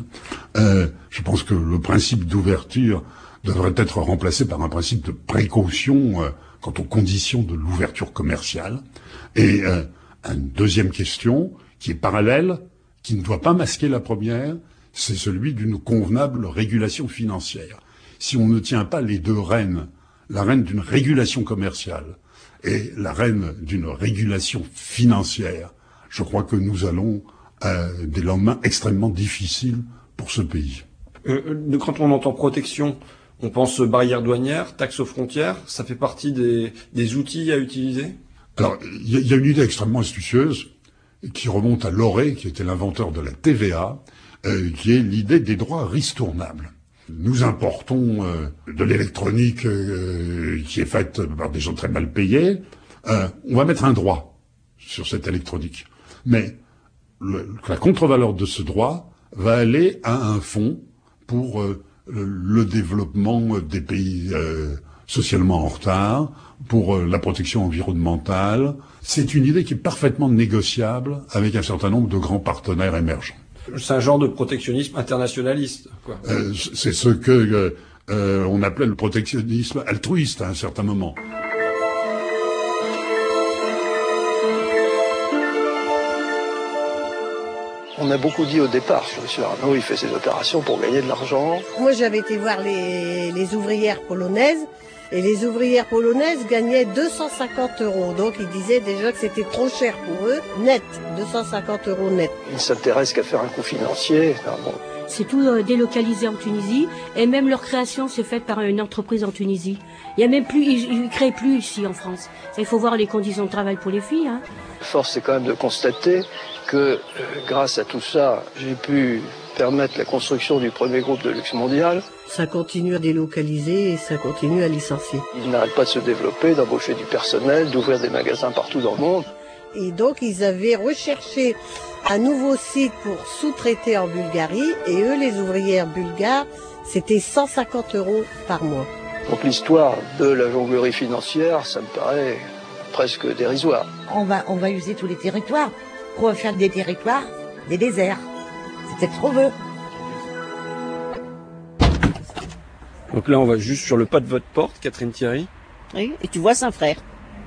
Je pense que le principe d'ouverture devrait être remplacé par un principe de précaution quant aux conditions de l'ouverture commerciale. Et une deuxième question, qui est parallèle, qui ne doit pas masquer la première, c'est celui d'une convenable régulation financière. Si on ne tient pas les deux rênes, la reine d'une régulation commerciale et la reine d'une régulation financière, je crois que nous allons à des lendemains extrêmement difficiles pour ce pays. Quand on entend protection, on pense barrières douanières, taxes aux frontières, ça fait partie des outils à utiliser? Alors, il y a une idée extrêmement astucieuse qui remonte à Lauré, qui était l'inventeur de la TVA, qui est l'idée des droits ristournables. Nous importons de l'électronique qui est faite par des gens très mal payés. On va mettre un droit sur cette électronique. Mais la contre-valeur de ce droit va aller à un fonds pour le développement des pays socialement en retard, pour la protection environnementale. C'est une idée qui est parfaitement négociable avec un certain nombre de grands partenaires émergents. C'est un genre de protectionnisme internationaliste, quoi. C'est ce que on appelait le protectionnisme altruiste à un certain moment. On a beaucoup dit au départ que M. Arnault, il fait ses opérations pour gagner de l'argent. Moi, j'avais été voir les ouvrières polonaises, et les ouvrières polonaises gagnaient 250 €. Donc, ils disaient déjà que c'était trop cher pour eux, net, 250 € net. Ils ne s'intéressent qu'à faire un coup financier. C'est tout délocalisé en Tunisie, et même leur création s'est faite par une entreprise en Tunisie. Il y a même plus, ils créent plus ici en France. Il faut voir les conditions de travail pour les filles, hein. Force, c'est quand même de constater que grâce à tout ça, j'ai pu permettre la construction du premier groupe de luxe mondial. Ça continue à délocaliser et ça continue à licencier. Ils n'arrêtent pas de se développer, d'embaucher du personnel, d'ouvrir des magasins partout dans le monde. Et donc, ils avaient recherché un nouveau site pour sous-traiter en Bulgarie, et eux, les ouvrières bulgares, c'était 150 € par mois. Donc l'histoire de la jonglerie financière, ça me paraît presque dérisoire. On va user tous les territoires pour faire des territoires, des déserts. C'est peut-être trop peu. Donc là, on va juste sur le pas de votre porte, Catherine Thierry. Oui, et tu vois Saint-Frère.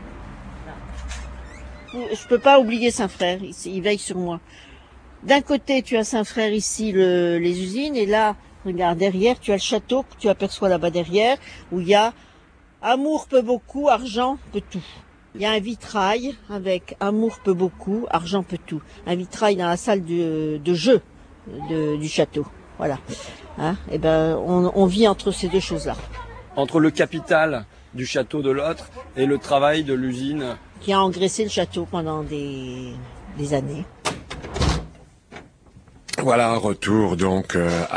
Je peux pas oublier Saint-Frère, il veille sur moi. D'un côté, tu as Saint-Frère ici, les usines, et là, regarde, derrière, tu as le château que tu aperçois là-bas derrière, où il y a amour peut beaucoup, argent peut tout. Il y a un vitrail avec amour peut beaucoup, argent peut tout. Un vitrail dans la salle de jeu du château. Voilà. Hein, et ben, on vit entre ces deux choses-là. Entre le capital du château de l'autre et le travail de l'usine. Qui a engraissé le château pendant des années. Voilà, retour donc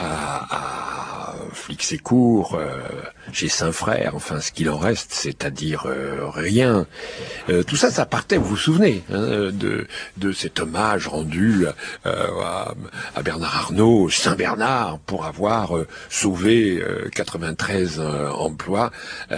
à Flixécourt, chez Saint-Frère, enfin ce qu'il en reste, c'est-à-dire rien. Tout ça, ça partait, vous vous souvenez, hein, de cet hommage rendu à Bernard Arnault, Saint-Bernard, pour avoir sauvé 93 emplois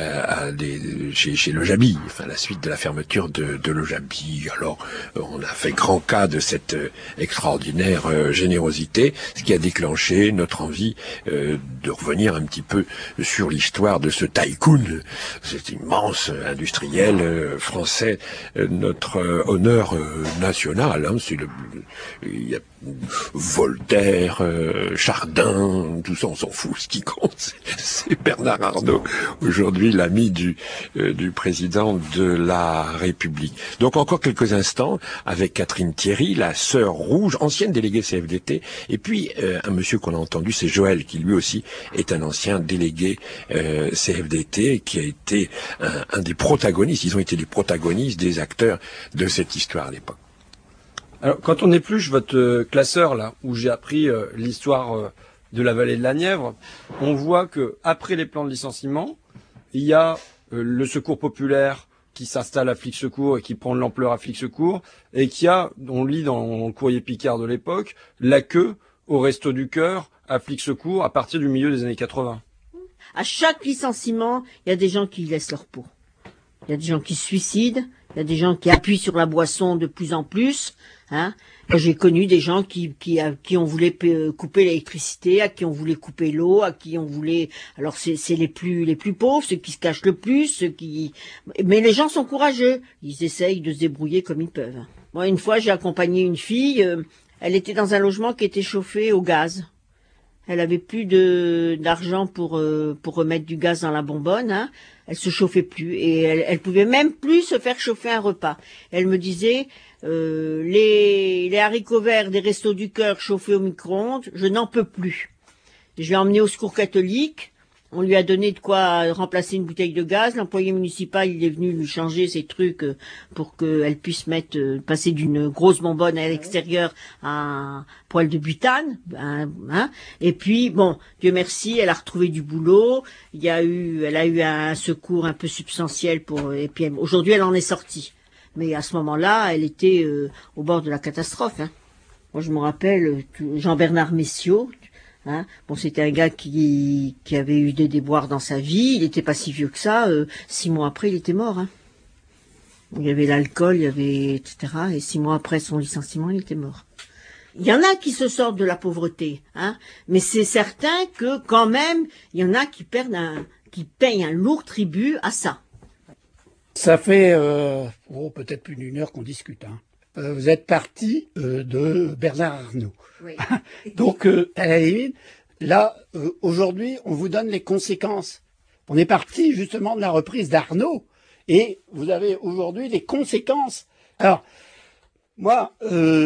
chez Le Jaby, enfin la suite de la fermeture de Le Jaby. Alors, on a fait grand cas de cette extraordinaire générosité, ce qui a déclenché notre envie de revenir un petit peu sur l'histoire de ce tycoon, cet immense industriel français, notre honneur national. Hein, il y a Voltaire, Chardin, tout ça on s'en fout. Ce qui compte, c'est Bernard Arnault, aujourd'hui l'ami du président de la République. Donc encore quelques instants avec Catherine Thierry, la sœur rouge, ancienne déléguée CFDT, et puis un monsieur qu'on a entendu, c'est Joël, qui lui aussi est un ancien délégué CFDT, qui a été un des protagonistes. Ils ont été les protagonistes, des acteurs de cette histoire à l'époque. Alors, quand on épluche votre classeur, là, où j'ai appris l'histoire de la vallée de la Nièvre, on voit que après les plans de licenciement, il y a le secours populaire qui s'installe à Flixecourt et qui prend de l'ampleur à Flixecourt, et qui a, on lit dans le courrier Picard de l'époque, la queue au Resto du Cœur à Flixecourt à partir du milieu des années 80. À chaque licenciement, il y a des gens qui laissent leur peau. Il y a des gens qui se suicident, il y a des gens qui appuient sur la boisson de plus en plus. Hein. J'ai connu des gens qui ont voulu couper l'électricité, à qui on voulait couper l'eau, à qui on voulait. Alors c'est les plus pauvres, ceux qui se cachent le plus, Mais les gens sont courageux. Ils essayent de se débrouiller comme ils peuvent. Moi, une fois, j'ai accompagné une fille. Elle était dans un logement qui était chauffé au gaz. Elle avait plus d'argent pour remettre du gaz dans la bonbonne. Hein. Elle se chauffait plus et elle pouvait même plus se faire chauffer un repas. Elle me disait les haricots verts des Restos du Cœur chauffés au micro-ondes, je n'en peux plus. Je l'ai emmenée au secours catholique. On lui a donné de quoi remplacer une bouteille de gaz. L'employé municipal, il est venu lui changer ses trucs pour qu'elle puisse passer d'une grosse bonbonne à l'extérieur à un poêle de butane. Hein. Et puis, bon, Dieu merci, elle a retrouvé du boulot. Elle a eu un secours un peu substantiel et puis aujourd'hui, elle en est sortie. Mais à ce moment-là, elle était au bord de la catastrophe. Hein. Moi, je me rappelle Jean-Bernard Messiaud. Hein. Bon, c'était un gars qui avait eu des déboires dans sa vie. Il n'était pas si vieux que ça. 6 mois après, il était mort. Hein. Il y avait l'alcool, il y avait etc. Et 6 mois après son licenciement, il était mort. Il y en a qui se sortent de la pauvreté, hein. Mais c'est certain que quand même, il y en a qui payent un lourd tribut à ça. Ça fait peut-être plus d'1 heure qu'on discute. Hein. Vous êtes parti de Bernard Arnault. Oui. Donc, à la limite, là, aujourd'hui, on vous donne les conséquences. On est parti justement de la reprise d'Arnault et vous avez aujourd'hui les conséquences. Alors, moi,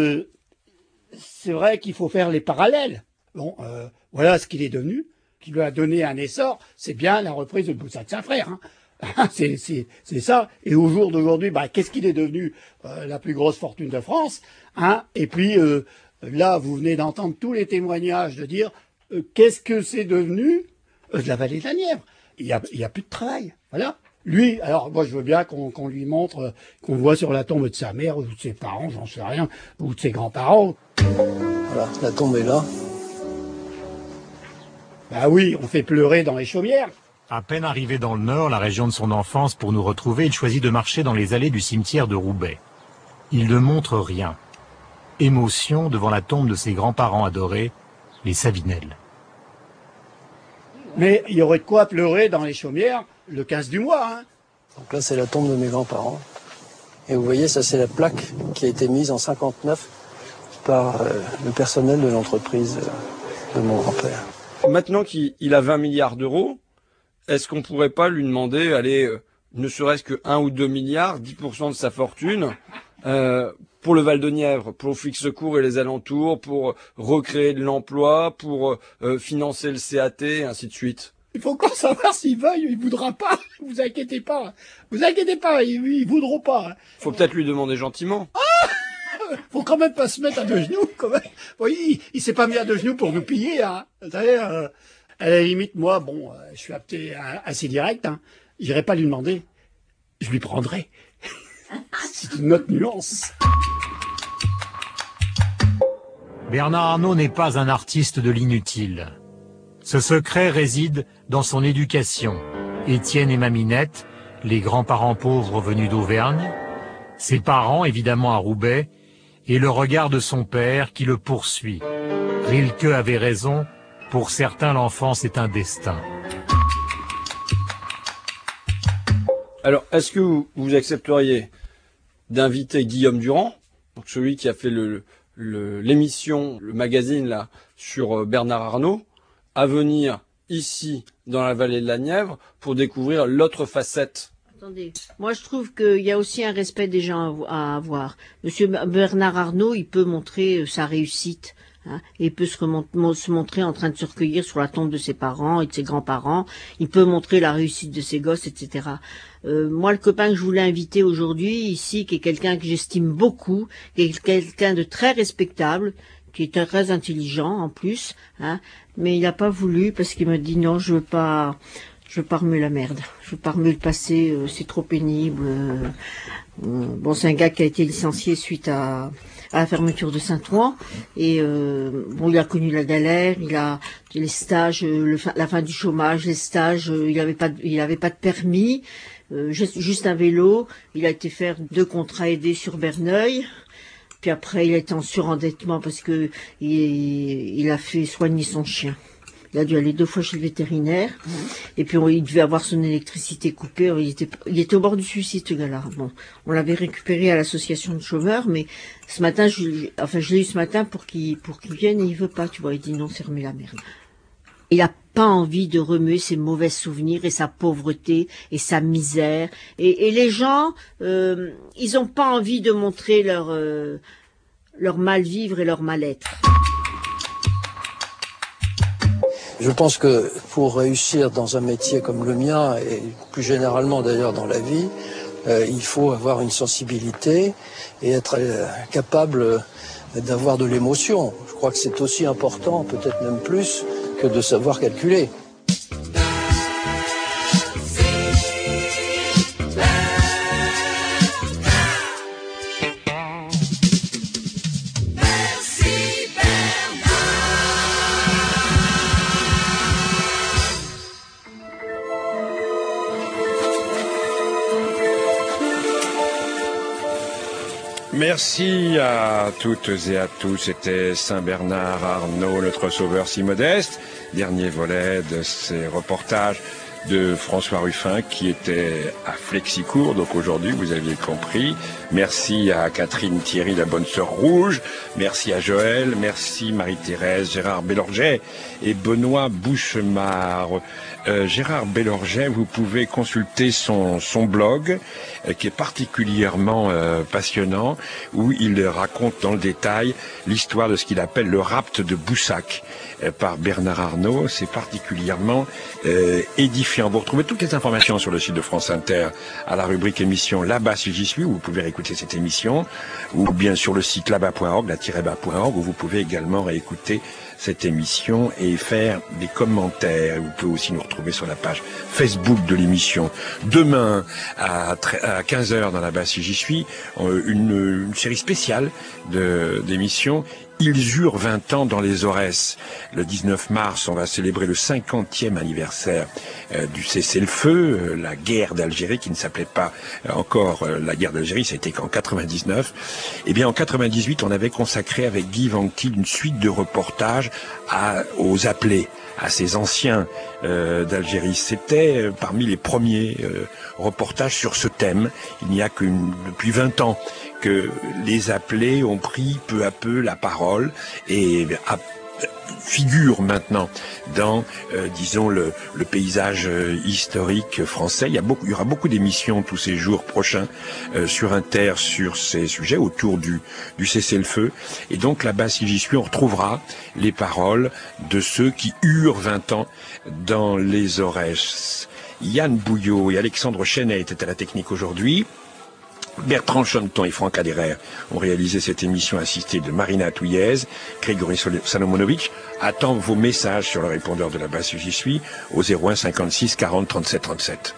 c'est vrai qu'il faut faire les parallèles. Bon, voilà ce qu'il est devenu, qui lui a donné un essor, c'est bien la reprise de Boussat de Saint-Frère. Hein. C'est ça. Et au jour d'aujourd'hui, qu'est-ce qu'il est devenu la plus grosse fortune de France, hein. Et puis là, vous venez d'entendre tous les témoignages de dire qu'est-ce que c'est devenu de la vallée de la Nièvre. Il y a plus de travail. Voilà. Lui, alors moi je veux bien qu'on lui montre, qu'on voit sur la tombe de sa mère ou de ses parents, j'en sais rien, ou de ses grands-parents. Voilà, la tombe est là. Bah oui, on fait pleurer dans les chaumières. À peine arrivé dans le Nord, la région de son enfance, pour nous retrouver, il choisit de marcher dans les allées du cimetière de Roubaix. Il ne montre rien. Émotion devant la tombe de ses grands-parents adorés, les Savinel. Mais il y aurait de quoi pleurer dans les chaumières le 15 du mois. Hein. Donc là, c'est la tombe de mes grands-parents. Et vous voyez, ça, c'est la plaque qui a été mise en 59 par le personnel de l'entreprise de mon grand-père. Maintenant qu'il a 20 milliards d'euros, est-ce qu'on pourrait pas lui demander, ne serait-ce que 1 ou 2 milliards, 10% de sa fortune, pour le Val-de-Nièvre, pour Flix Secours et les alentours, pour recréer de l'emploi, pour financer le CAT, et ainsi de suite. Il faut encore savoir s'il veut, il voudra pas. Vous inquiétez pas. Vous inquiétez pas, ils voudront pas. Faut peut-être lui demander gentiment. Faut quand même pas se mettre à deux genoux, quand même. Oui, il s'est pas mis à deux genoux pour nous piller, hein. Vous savez, à la limite, moi, bon, je suis assez direct, hein. J'irai pas lui demander. Je lui prendrai. C'est une autre nuance. Bernard Arnault n'est pas un artiste de l'inutile. Ce secret réside dans son éducation. Étienne et Maminette, les grands-parents pauvres venus d'Auvergne, ses parents, évidemment à Roubaix, et le regard de son père qui le poursuit. Rilke avait raison, pour certains l'enfance est un destin. Alors, est-ce que vous accepteriez d'inviter Guillaume Durand, donc celui qui a fait l'émission, le magazine là, sur Bernard Arnault, à venir ici, dans la vallée de la Nièvre, pour découvrir l'autre facette? Attendez, moi je trouve qu'il y a aussi un respect des gens à avoir. Monsieur Bernard Arnault, il peut montrer sa réussite. Hein, il peut se montrer en train de se recueillir sur la tombe de ses parents et de ses grands-parents. Il peut montrer la réussite de ses gosses, etc. Moi, le copain que je voulais inviter aujourd'hui ici, qui est quelqu'un que j'estime beaucoup, qui est quelqu'un de très respectable, qui est très intelligent en plus, hein, mais il n'a pas voulu parce qu'il m'a dit non, je veux pas remuer la merde, je veux pas remuer le passé, c'est trop pénible. Bon, c'est un gars qui a été licencié suite à la fermeture de Saint-Ouen et bon, il a connu la galère, il a les stages, la fin du chômage, les stages, il avait pas de permis, juste un vélo, il a été faire 2 contrats aidés sur Verneuil. Puis après, il a été en surendettement parce que il a fait soigner son chien. Il a dû aller 2 fois chez le vétérinaire. Et puis, il devait avoir son électricité coupée. Il était au bord du suicide, ce gars-là. Bon, on l'avait récupéré à l'association de chômeurs, mais ce matin, je l'ai eu ce matin pour qu'il vienne et il veut pas, tu vois. Il dit non, c'est remuer la merde. Il a pas envie de remuer ses mauvais souvenirs et sa pauvreté et sa misère. Et les gens, ils ont pas envie de montrer leur mal-vivre et leur mal-être. Je pense que pour réussir dans un métier comme le mien, et plus généralement d'ailleurs dans la vie, il faut avoir une sensibilité et être capable d'avoir de l'émotion. Je crois que c'est aussi important, peut-être même plus, que de savoir calculer. Merci à toutes et à tous. C'était Saint-Bernard Arnault, notre sauveur si modeste. Dernier volet de ces reportages de François Ruffin qui était à Flexicourt. Donc aujourd'hui, vous aviez compris. Merci à Catherine Thierry, la bonne sœur rouge. Merci à Joël. Merci Marie-Thérèse, Gérard Bellorget et Benoît Bouchemard. Gérard Bellorget, vous pouvez consulter son blog qui est particulièrement passionnant, où il raconte dans le détail l'histoire de ce qu'il appelle le rapt de Boussac par Bernard Arnault. C'est particulièrement édifiant. Vous retrouvez toutes les informations sur le site de France Inter à la rubrique émission Là-bas si j'y suis, où vous pouvez réécouter cette émission, ou bien sur le site là-bas.org, la-bas.org, où vous pouvez également réécouter cette émission et faire des commentaires. Vous pouvez aussi nous retrouver sur la page Facebook de l'émission. Demain, à 15h dans Là-bas si j'y suis, une série spéciale d'émissions. Ils eurent 20 ans dans les Aurès. Le 19 mars, on va célébrer le 50e anniversaire du cessez-le-feu, la guerre d'Algérie, qui ne s'appelait pas encore la guerre d'Algérie, ça a été qu'en 99. Eh bien, en 98, on avait consacré avec Guy Vanctil une suite de reportages aux appelés, à ces anciens d'Algérie. C'était parmi les premiers reportages sur ce thème. Il n'y a que depuis 20 ans que les appelés ont pris peu à peu la parole et figure maintenant dans, disons, le paysage historique français. Il y aura beaucoup d'émissions tous ces jours prochains sur Inter sur ces sujets autour du cessez-le-feu. Et donc là-bas, si j'y suis, on retrouvera les paroles de ceux qui eurent 20 ans dans les Aurès. Yann Bouillot et Alexandre Chenet étaient à la technique aujourd'hui. Bertrand Chanton et Franck Aderer ont réalisé cette émission assistée de Marina Touillez. Grégory Salomonovic attend vos messages sur le répondeur de la base J'y suis au 01 56 40 37 37.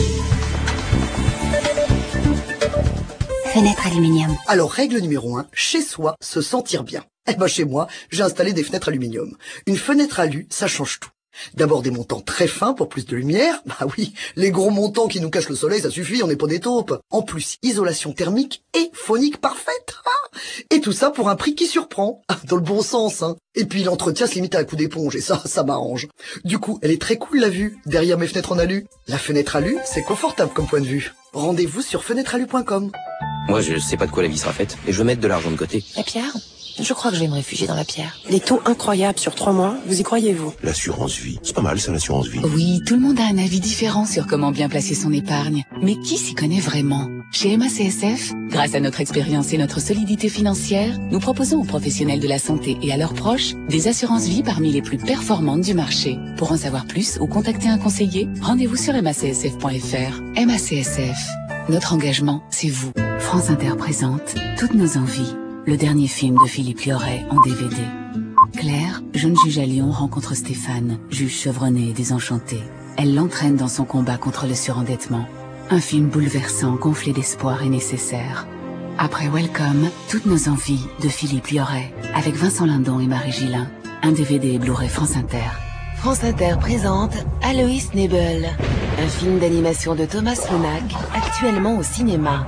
Fenêtre aluminium. Alors, règle numéro 1, chez soi, se sentir bien. Chez moi, j'ai installé des fenêtres aluminium. Une fenêtre alu, ça change tout. D'abord des montants très fins pour plus de lumière. Oui, les gros montants qui nous cachent le soleil, ça suffit, on n'est pas des taupes. En plus, isolation thermique et phonique parfaite. Et tout ça pour un prix qui surprend. Dans le bon sens, hein. Et puis l'entretien se limite à un coup d'éponge, et ça m'arrange. Du coup, elle est très cool la vue, derrière mes fenêtres en alu. La fenêtre alu, c'est confortable comme point de vue. Rendez-vous sur fenêtrealu.com. Moi, je sais pas de quoi la vie sera faite, et je veux mettre de l'argent de côté. La pierre ? Je crois que je vais me réfugier dans la pierre. Les taux incroyables sur 3 mois, vous y croyez-vous ? L'assurance vie, c'est pas mal ça, l'assurance vie. Oui, tout le monde a un avis différent sur comment bien placer son épargne. Mais qui s'y connaît vraiment ? Chez MACSF, grâce à notre expérience et notre solidité financière, nous proposons aux professionnels de la santé et à leurs proches des assurances vie parmi les plus performantes du marché. Pour en savoir plus ou contacter un conseiller, rendez-vous sur macsf.fr. MACSF, notre engagement, c'est vous. France Inter présente Toutes nos envies. Le dernier film de Philippe Liorret en DVD. Claire, jeune juge à Lyon, rencontre Stéphane, juge chevronné et désenchanté. Elle l'entraîne dans son combat contre le surendettement. Un film bouleversant, gonflé d'espoir et nécessaire. Après Welcome, Toutes nos envies de Philippe Liorret, avec Vincent Lindon et Marie Gillin. Un DVD et Blu-ray France Inter. France Inter présente Aloïs Nebel, un film d'animation de Thomas Lunac, actuellement au cinéma.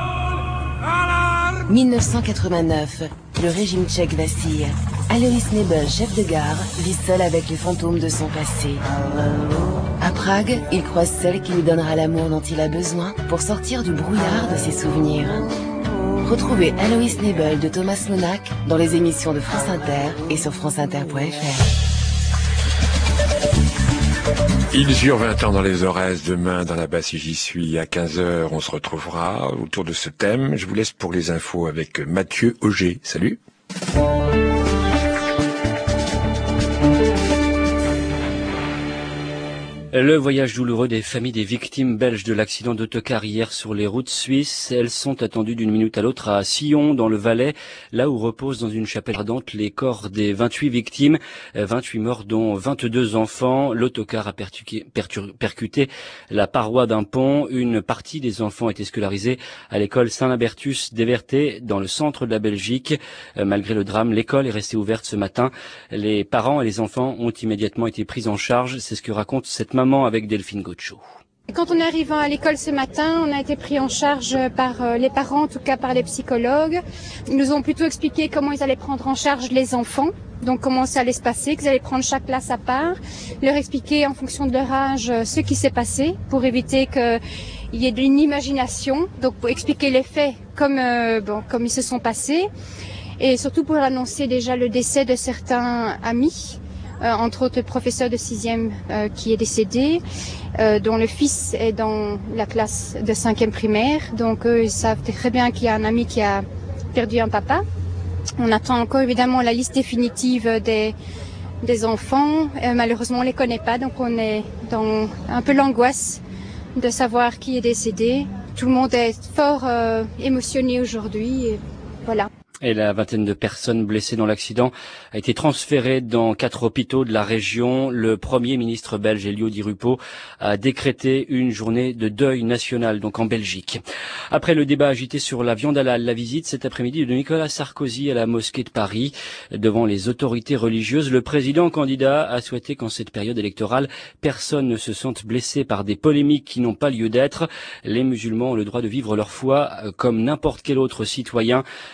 1989, le régime tchèque vacille. Aloïs Nebel, chef de gare, vit seul avec les fantômes de son passé. À Prague, il croise celle qui lui donnera l'amour dont il a besoin pour sortir du brouillard de ses souvenirs. Retrouvez Aloïs Nebel de Thomas Lunac dans les émissions de France Inter et sur franceinter.fr. Ils eurent 20 ans dans les Aurès. Demain, dans la base si j'y suis, à 15h, on se retrouvera autour de ce thème. Je vous laisse pour les infos avec Mathieu Auger. Salut. Le voyage douloureux des familles des victimes belges de l'accident d'autocar hier sur les routes suisses. Elles sont attendues d'une minute à l'autre à Sillon, dans le Valais, là où reposent dans une chapelle ardente les corps des 28 victimes, 28 morts dont 22 enfants. L'autocar a percuté la paroi d'un pont. Une partie des enfants était scolarisée à l'école Saint-Lambertus d'Everté, dans le centre de la Belgique. Malgré le drame, l'école est restée ouverte ce matin. Les parents et les enfants ont immédiatement été pris en charge. C'est ce que raconte cette maman avec Delphine Gaucho. Quand on est arrivant à l'école ce matin, on a été pris en charge par les parents, en tout cas par les psychologues. Ils nous ont plutôt expliqué comment ils allaient prendre en charge les enfants, donc comment ça allait se passer, qu'ils allaient prendre chaque classe à part, leur expliquer en fonction de leur âge ce qui s'est passé pour éviter qu'il y ait une imagination, donc pour expliquer les faits comme ils se sont passés et surtout pour annoncer déjà le décès de certains amis. Entre autres le professeur de 6e qui est décédé, dont le fils est dans la classe de 5e primaire. Donc eux, ils savent très bien qu'il y a un ami qui a perdu un papa. On attend encore évidemment la liste définitive des enfants. Malheureusement, on les connaît pas, donc on est dans un peu l'angoisse de savoir qui est décédé. Tout le monde est fort émotionné aujourd'hui. Et voilà. Et la vingtaine de personnes blessées dans l'accident a été transférée dans 4 hôpitaux de la région. Le Premier ministre belge, Elio Di Rupo, a décrété une journée de deuil national, donc en Belgique. Après le débat agité sur la viande halal, la visite cet après-midi de Nicolas Sarkozy à la mosquée de Paris. Devant les autorités religieuses, le président candidat a souhaité qu'en cette période électorale, personne ne se sente blessé par des polémiques qui n'ont pas lieu d'être. Les musulmans ont le droit de vivre leur foi comme n'importe quel autre citoyen. Nicolas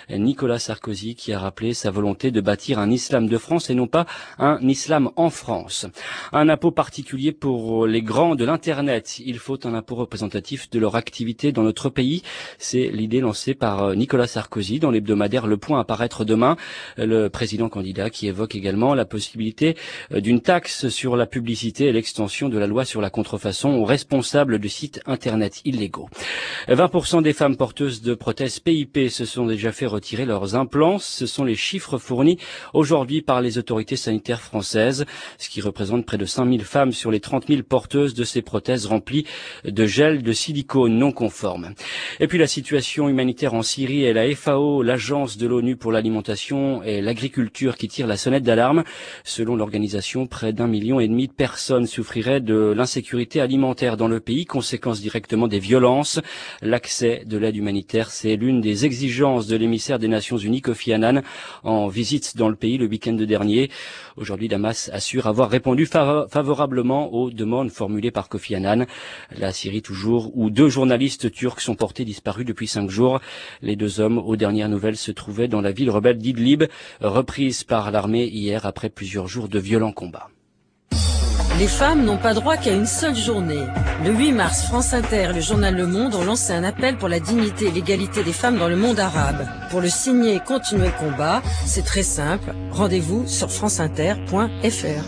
Nicolas Sarkozy qui a rappelé sa volonté de bâtir un islam de France et non pas un islam en France. Un impôt particulier pour les grands de l'Internet. Il faut un impôt représentatif de leur activité dans notre pays. C'est l'idée lancée par Nicolas Sarkozy dans l'hebdomadaire Le Point à paraître demain. Le président candidat qui évoque également la possibilité d'une taxe sur la publicité et l'extension de la loi sur la contrefaçon aux responsables de sites Internet illégaux. 20% des femmes porteuses de prothèses PIP se sont déjà fait retirer leurs implants. Ce sont les chiffres fournis aujourd'hui par les autorités sanitaires françaises, ce qui représente près de 5000 femmes sur les 30 000 porteuses de ces prothèses remplies de gel de silicone non conforme. Et puis la situation humanitaire en Syrie et la FAO, l'agence de l'ONU pour l'alimentation et l'agriculture qui tire la sonnette d'alarme. Selon l'organisation, près d'1,5 million de personnes souffriraient de l'insécurité alimentaire dans le pays, conséquence directement des violences. L'accès de l'aide humanitaire, c'est l'une des exigences de l'émissaire des Nations Unies, Kofi Annan, en visite dans le pays le week-end dernier. Aujourd'hui, Damas assure avoir répondu favorablement aux demandes formulées par Kofi Annan. La Syrie toujours, où 2 journalistes turcs sont portés disparus depuis 5 jours. Les 2 hommes, aux dernières nouvelles, se trouvaient dans la ville rebelle d'Idlib, reprise par l'armée hier après plusieurs jours de violents combats. Les femmes n'ont pas droit qu'à une seule journée. Le 8 mars, France Inter et le journal Le Monde ont lancé un appel pour la dignité et l'égalité des femmes dans le monde arabe. Pour le signer et continuer le combat, c'est très simple. Rendez-vous sur franceinter.fr.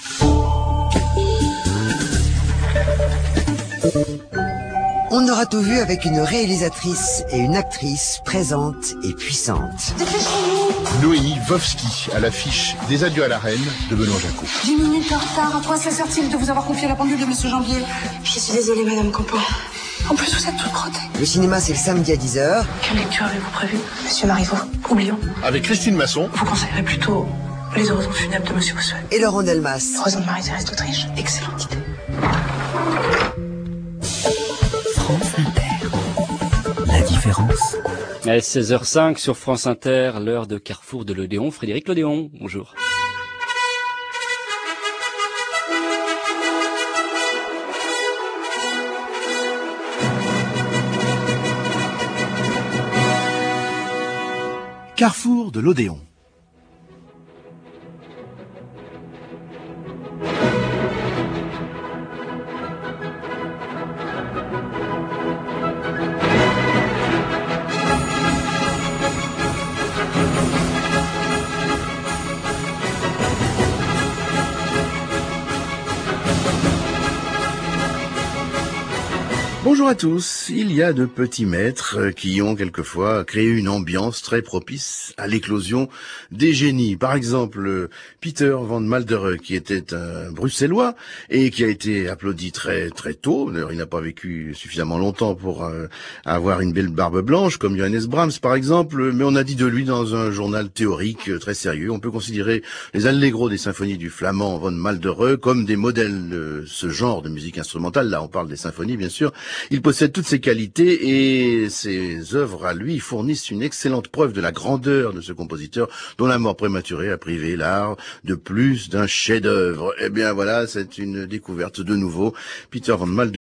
On aura tout vu avec une réalisatrice et une actrice présente et puissante. Noémie Wovski à l'affiche des Adieux à la Reine de Benoît Jacot. 10 minutes en retard, à quoi ça sert-il de vous avoir confié la pendule de Monsieur Jambier? Je suis désolée, Madame Campan. En plus, vous êtes toute crottée. Le cinéma, c'est le samedi à 10h. Quelle lecture avez-vous prévu, Monsieur Marivaux? Oublions. Avec Christine Masson. Vous conseillerez plutôt Les oraisons funèbres de Monsieur Bossuet. Et Laurent Delmas. Oraison de Marie-Thérèse d'Autriche. Excellente idée. France Inter. La différence. À 16h05 sur France Inter, l'heure de Carrefour de l'Odéon. Frédéric L'Odéon, bonjour. Carrefour de l'Odéon. Bonjour à tous. Il y a de petits maîtres qui ont quelquefois créé une ambiance très propice à l'éclosion des génies. Par exemple, Peter van Maldere, qui était un Bruxellois et qui a été applaudi très très tôt. D'ailleurs, il n'a pas vécu suffisamment longtemps pour avoir une belle barbe blanche, comme Johannes Brahms par exemple, mais on a dit de lui dans un journal théorique très sérieux. On peut considérer les allegros des symphonies du flamand van Maldere comme des modèles de ce genre de musique instrumentale. Là, on parle des symphonies, bien sûr. Il possède toutes ses qualités et ses œuvres à lui fournissent une excellente preuve de la grandeur de ce compositeur dont la mort prématurée a privé l'art de plus d'un chef-d'œuvre. Eh bien voilà, c'est une découverte de nouveau. Peter van Maldere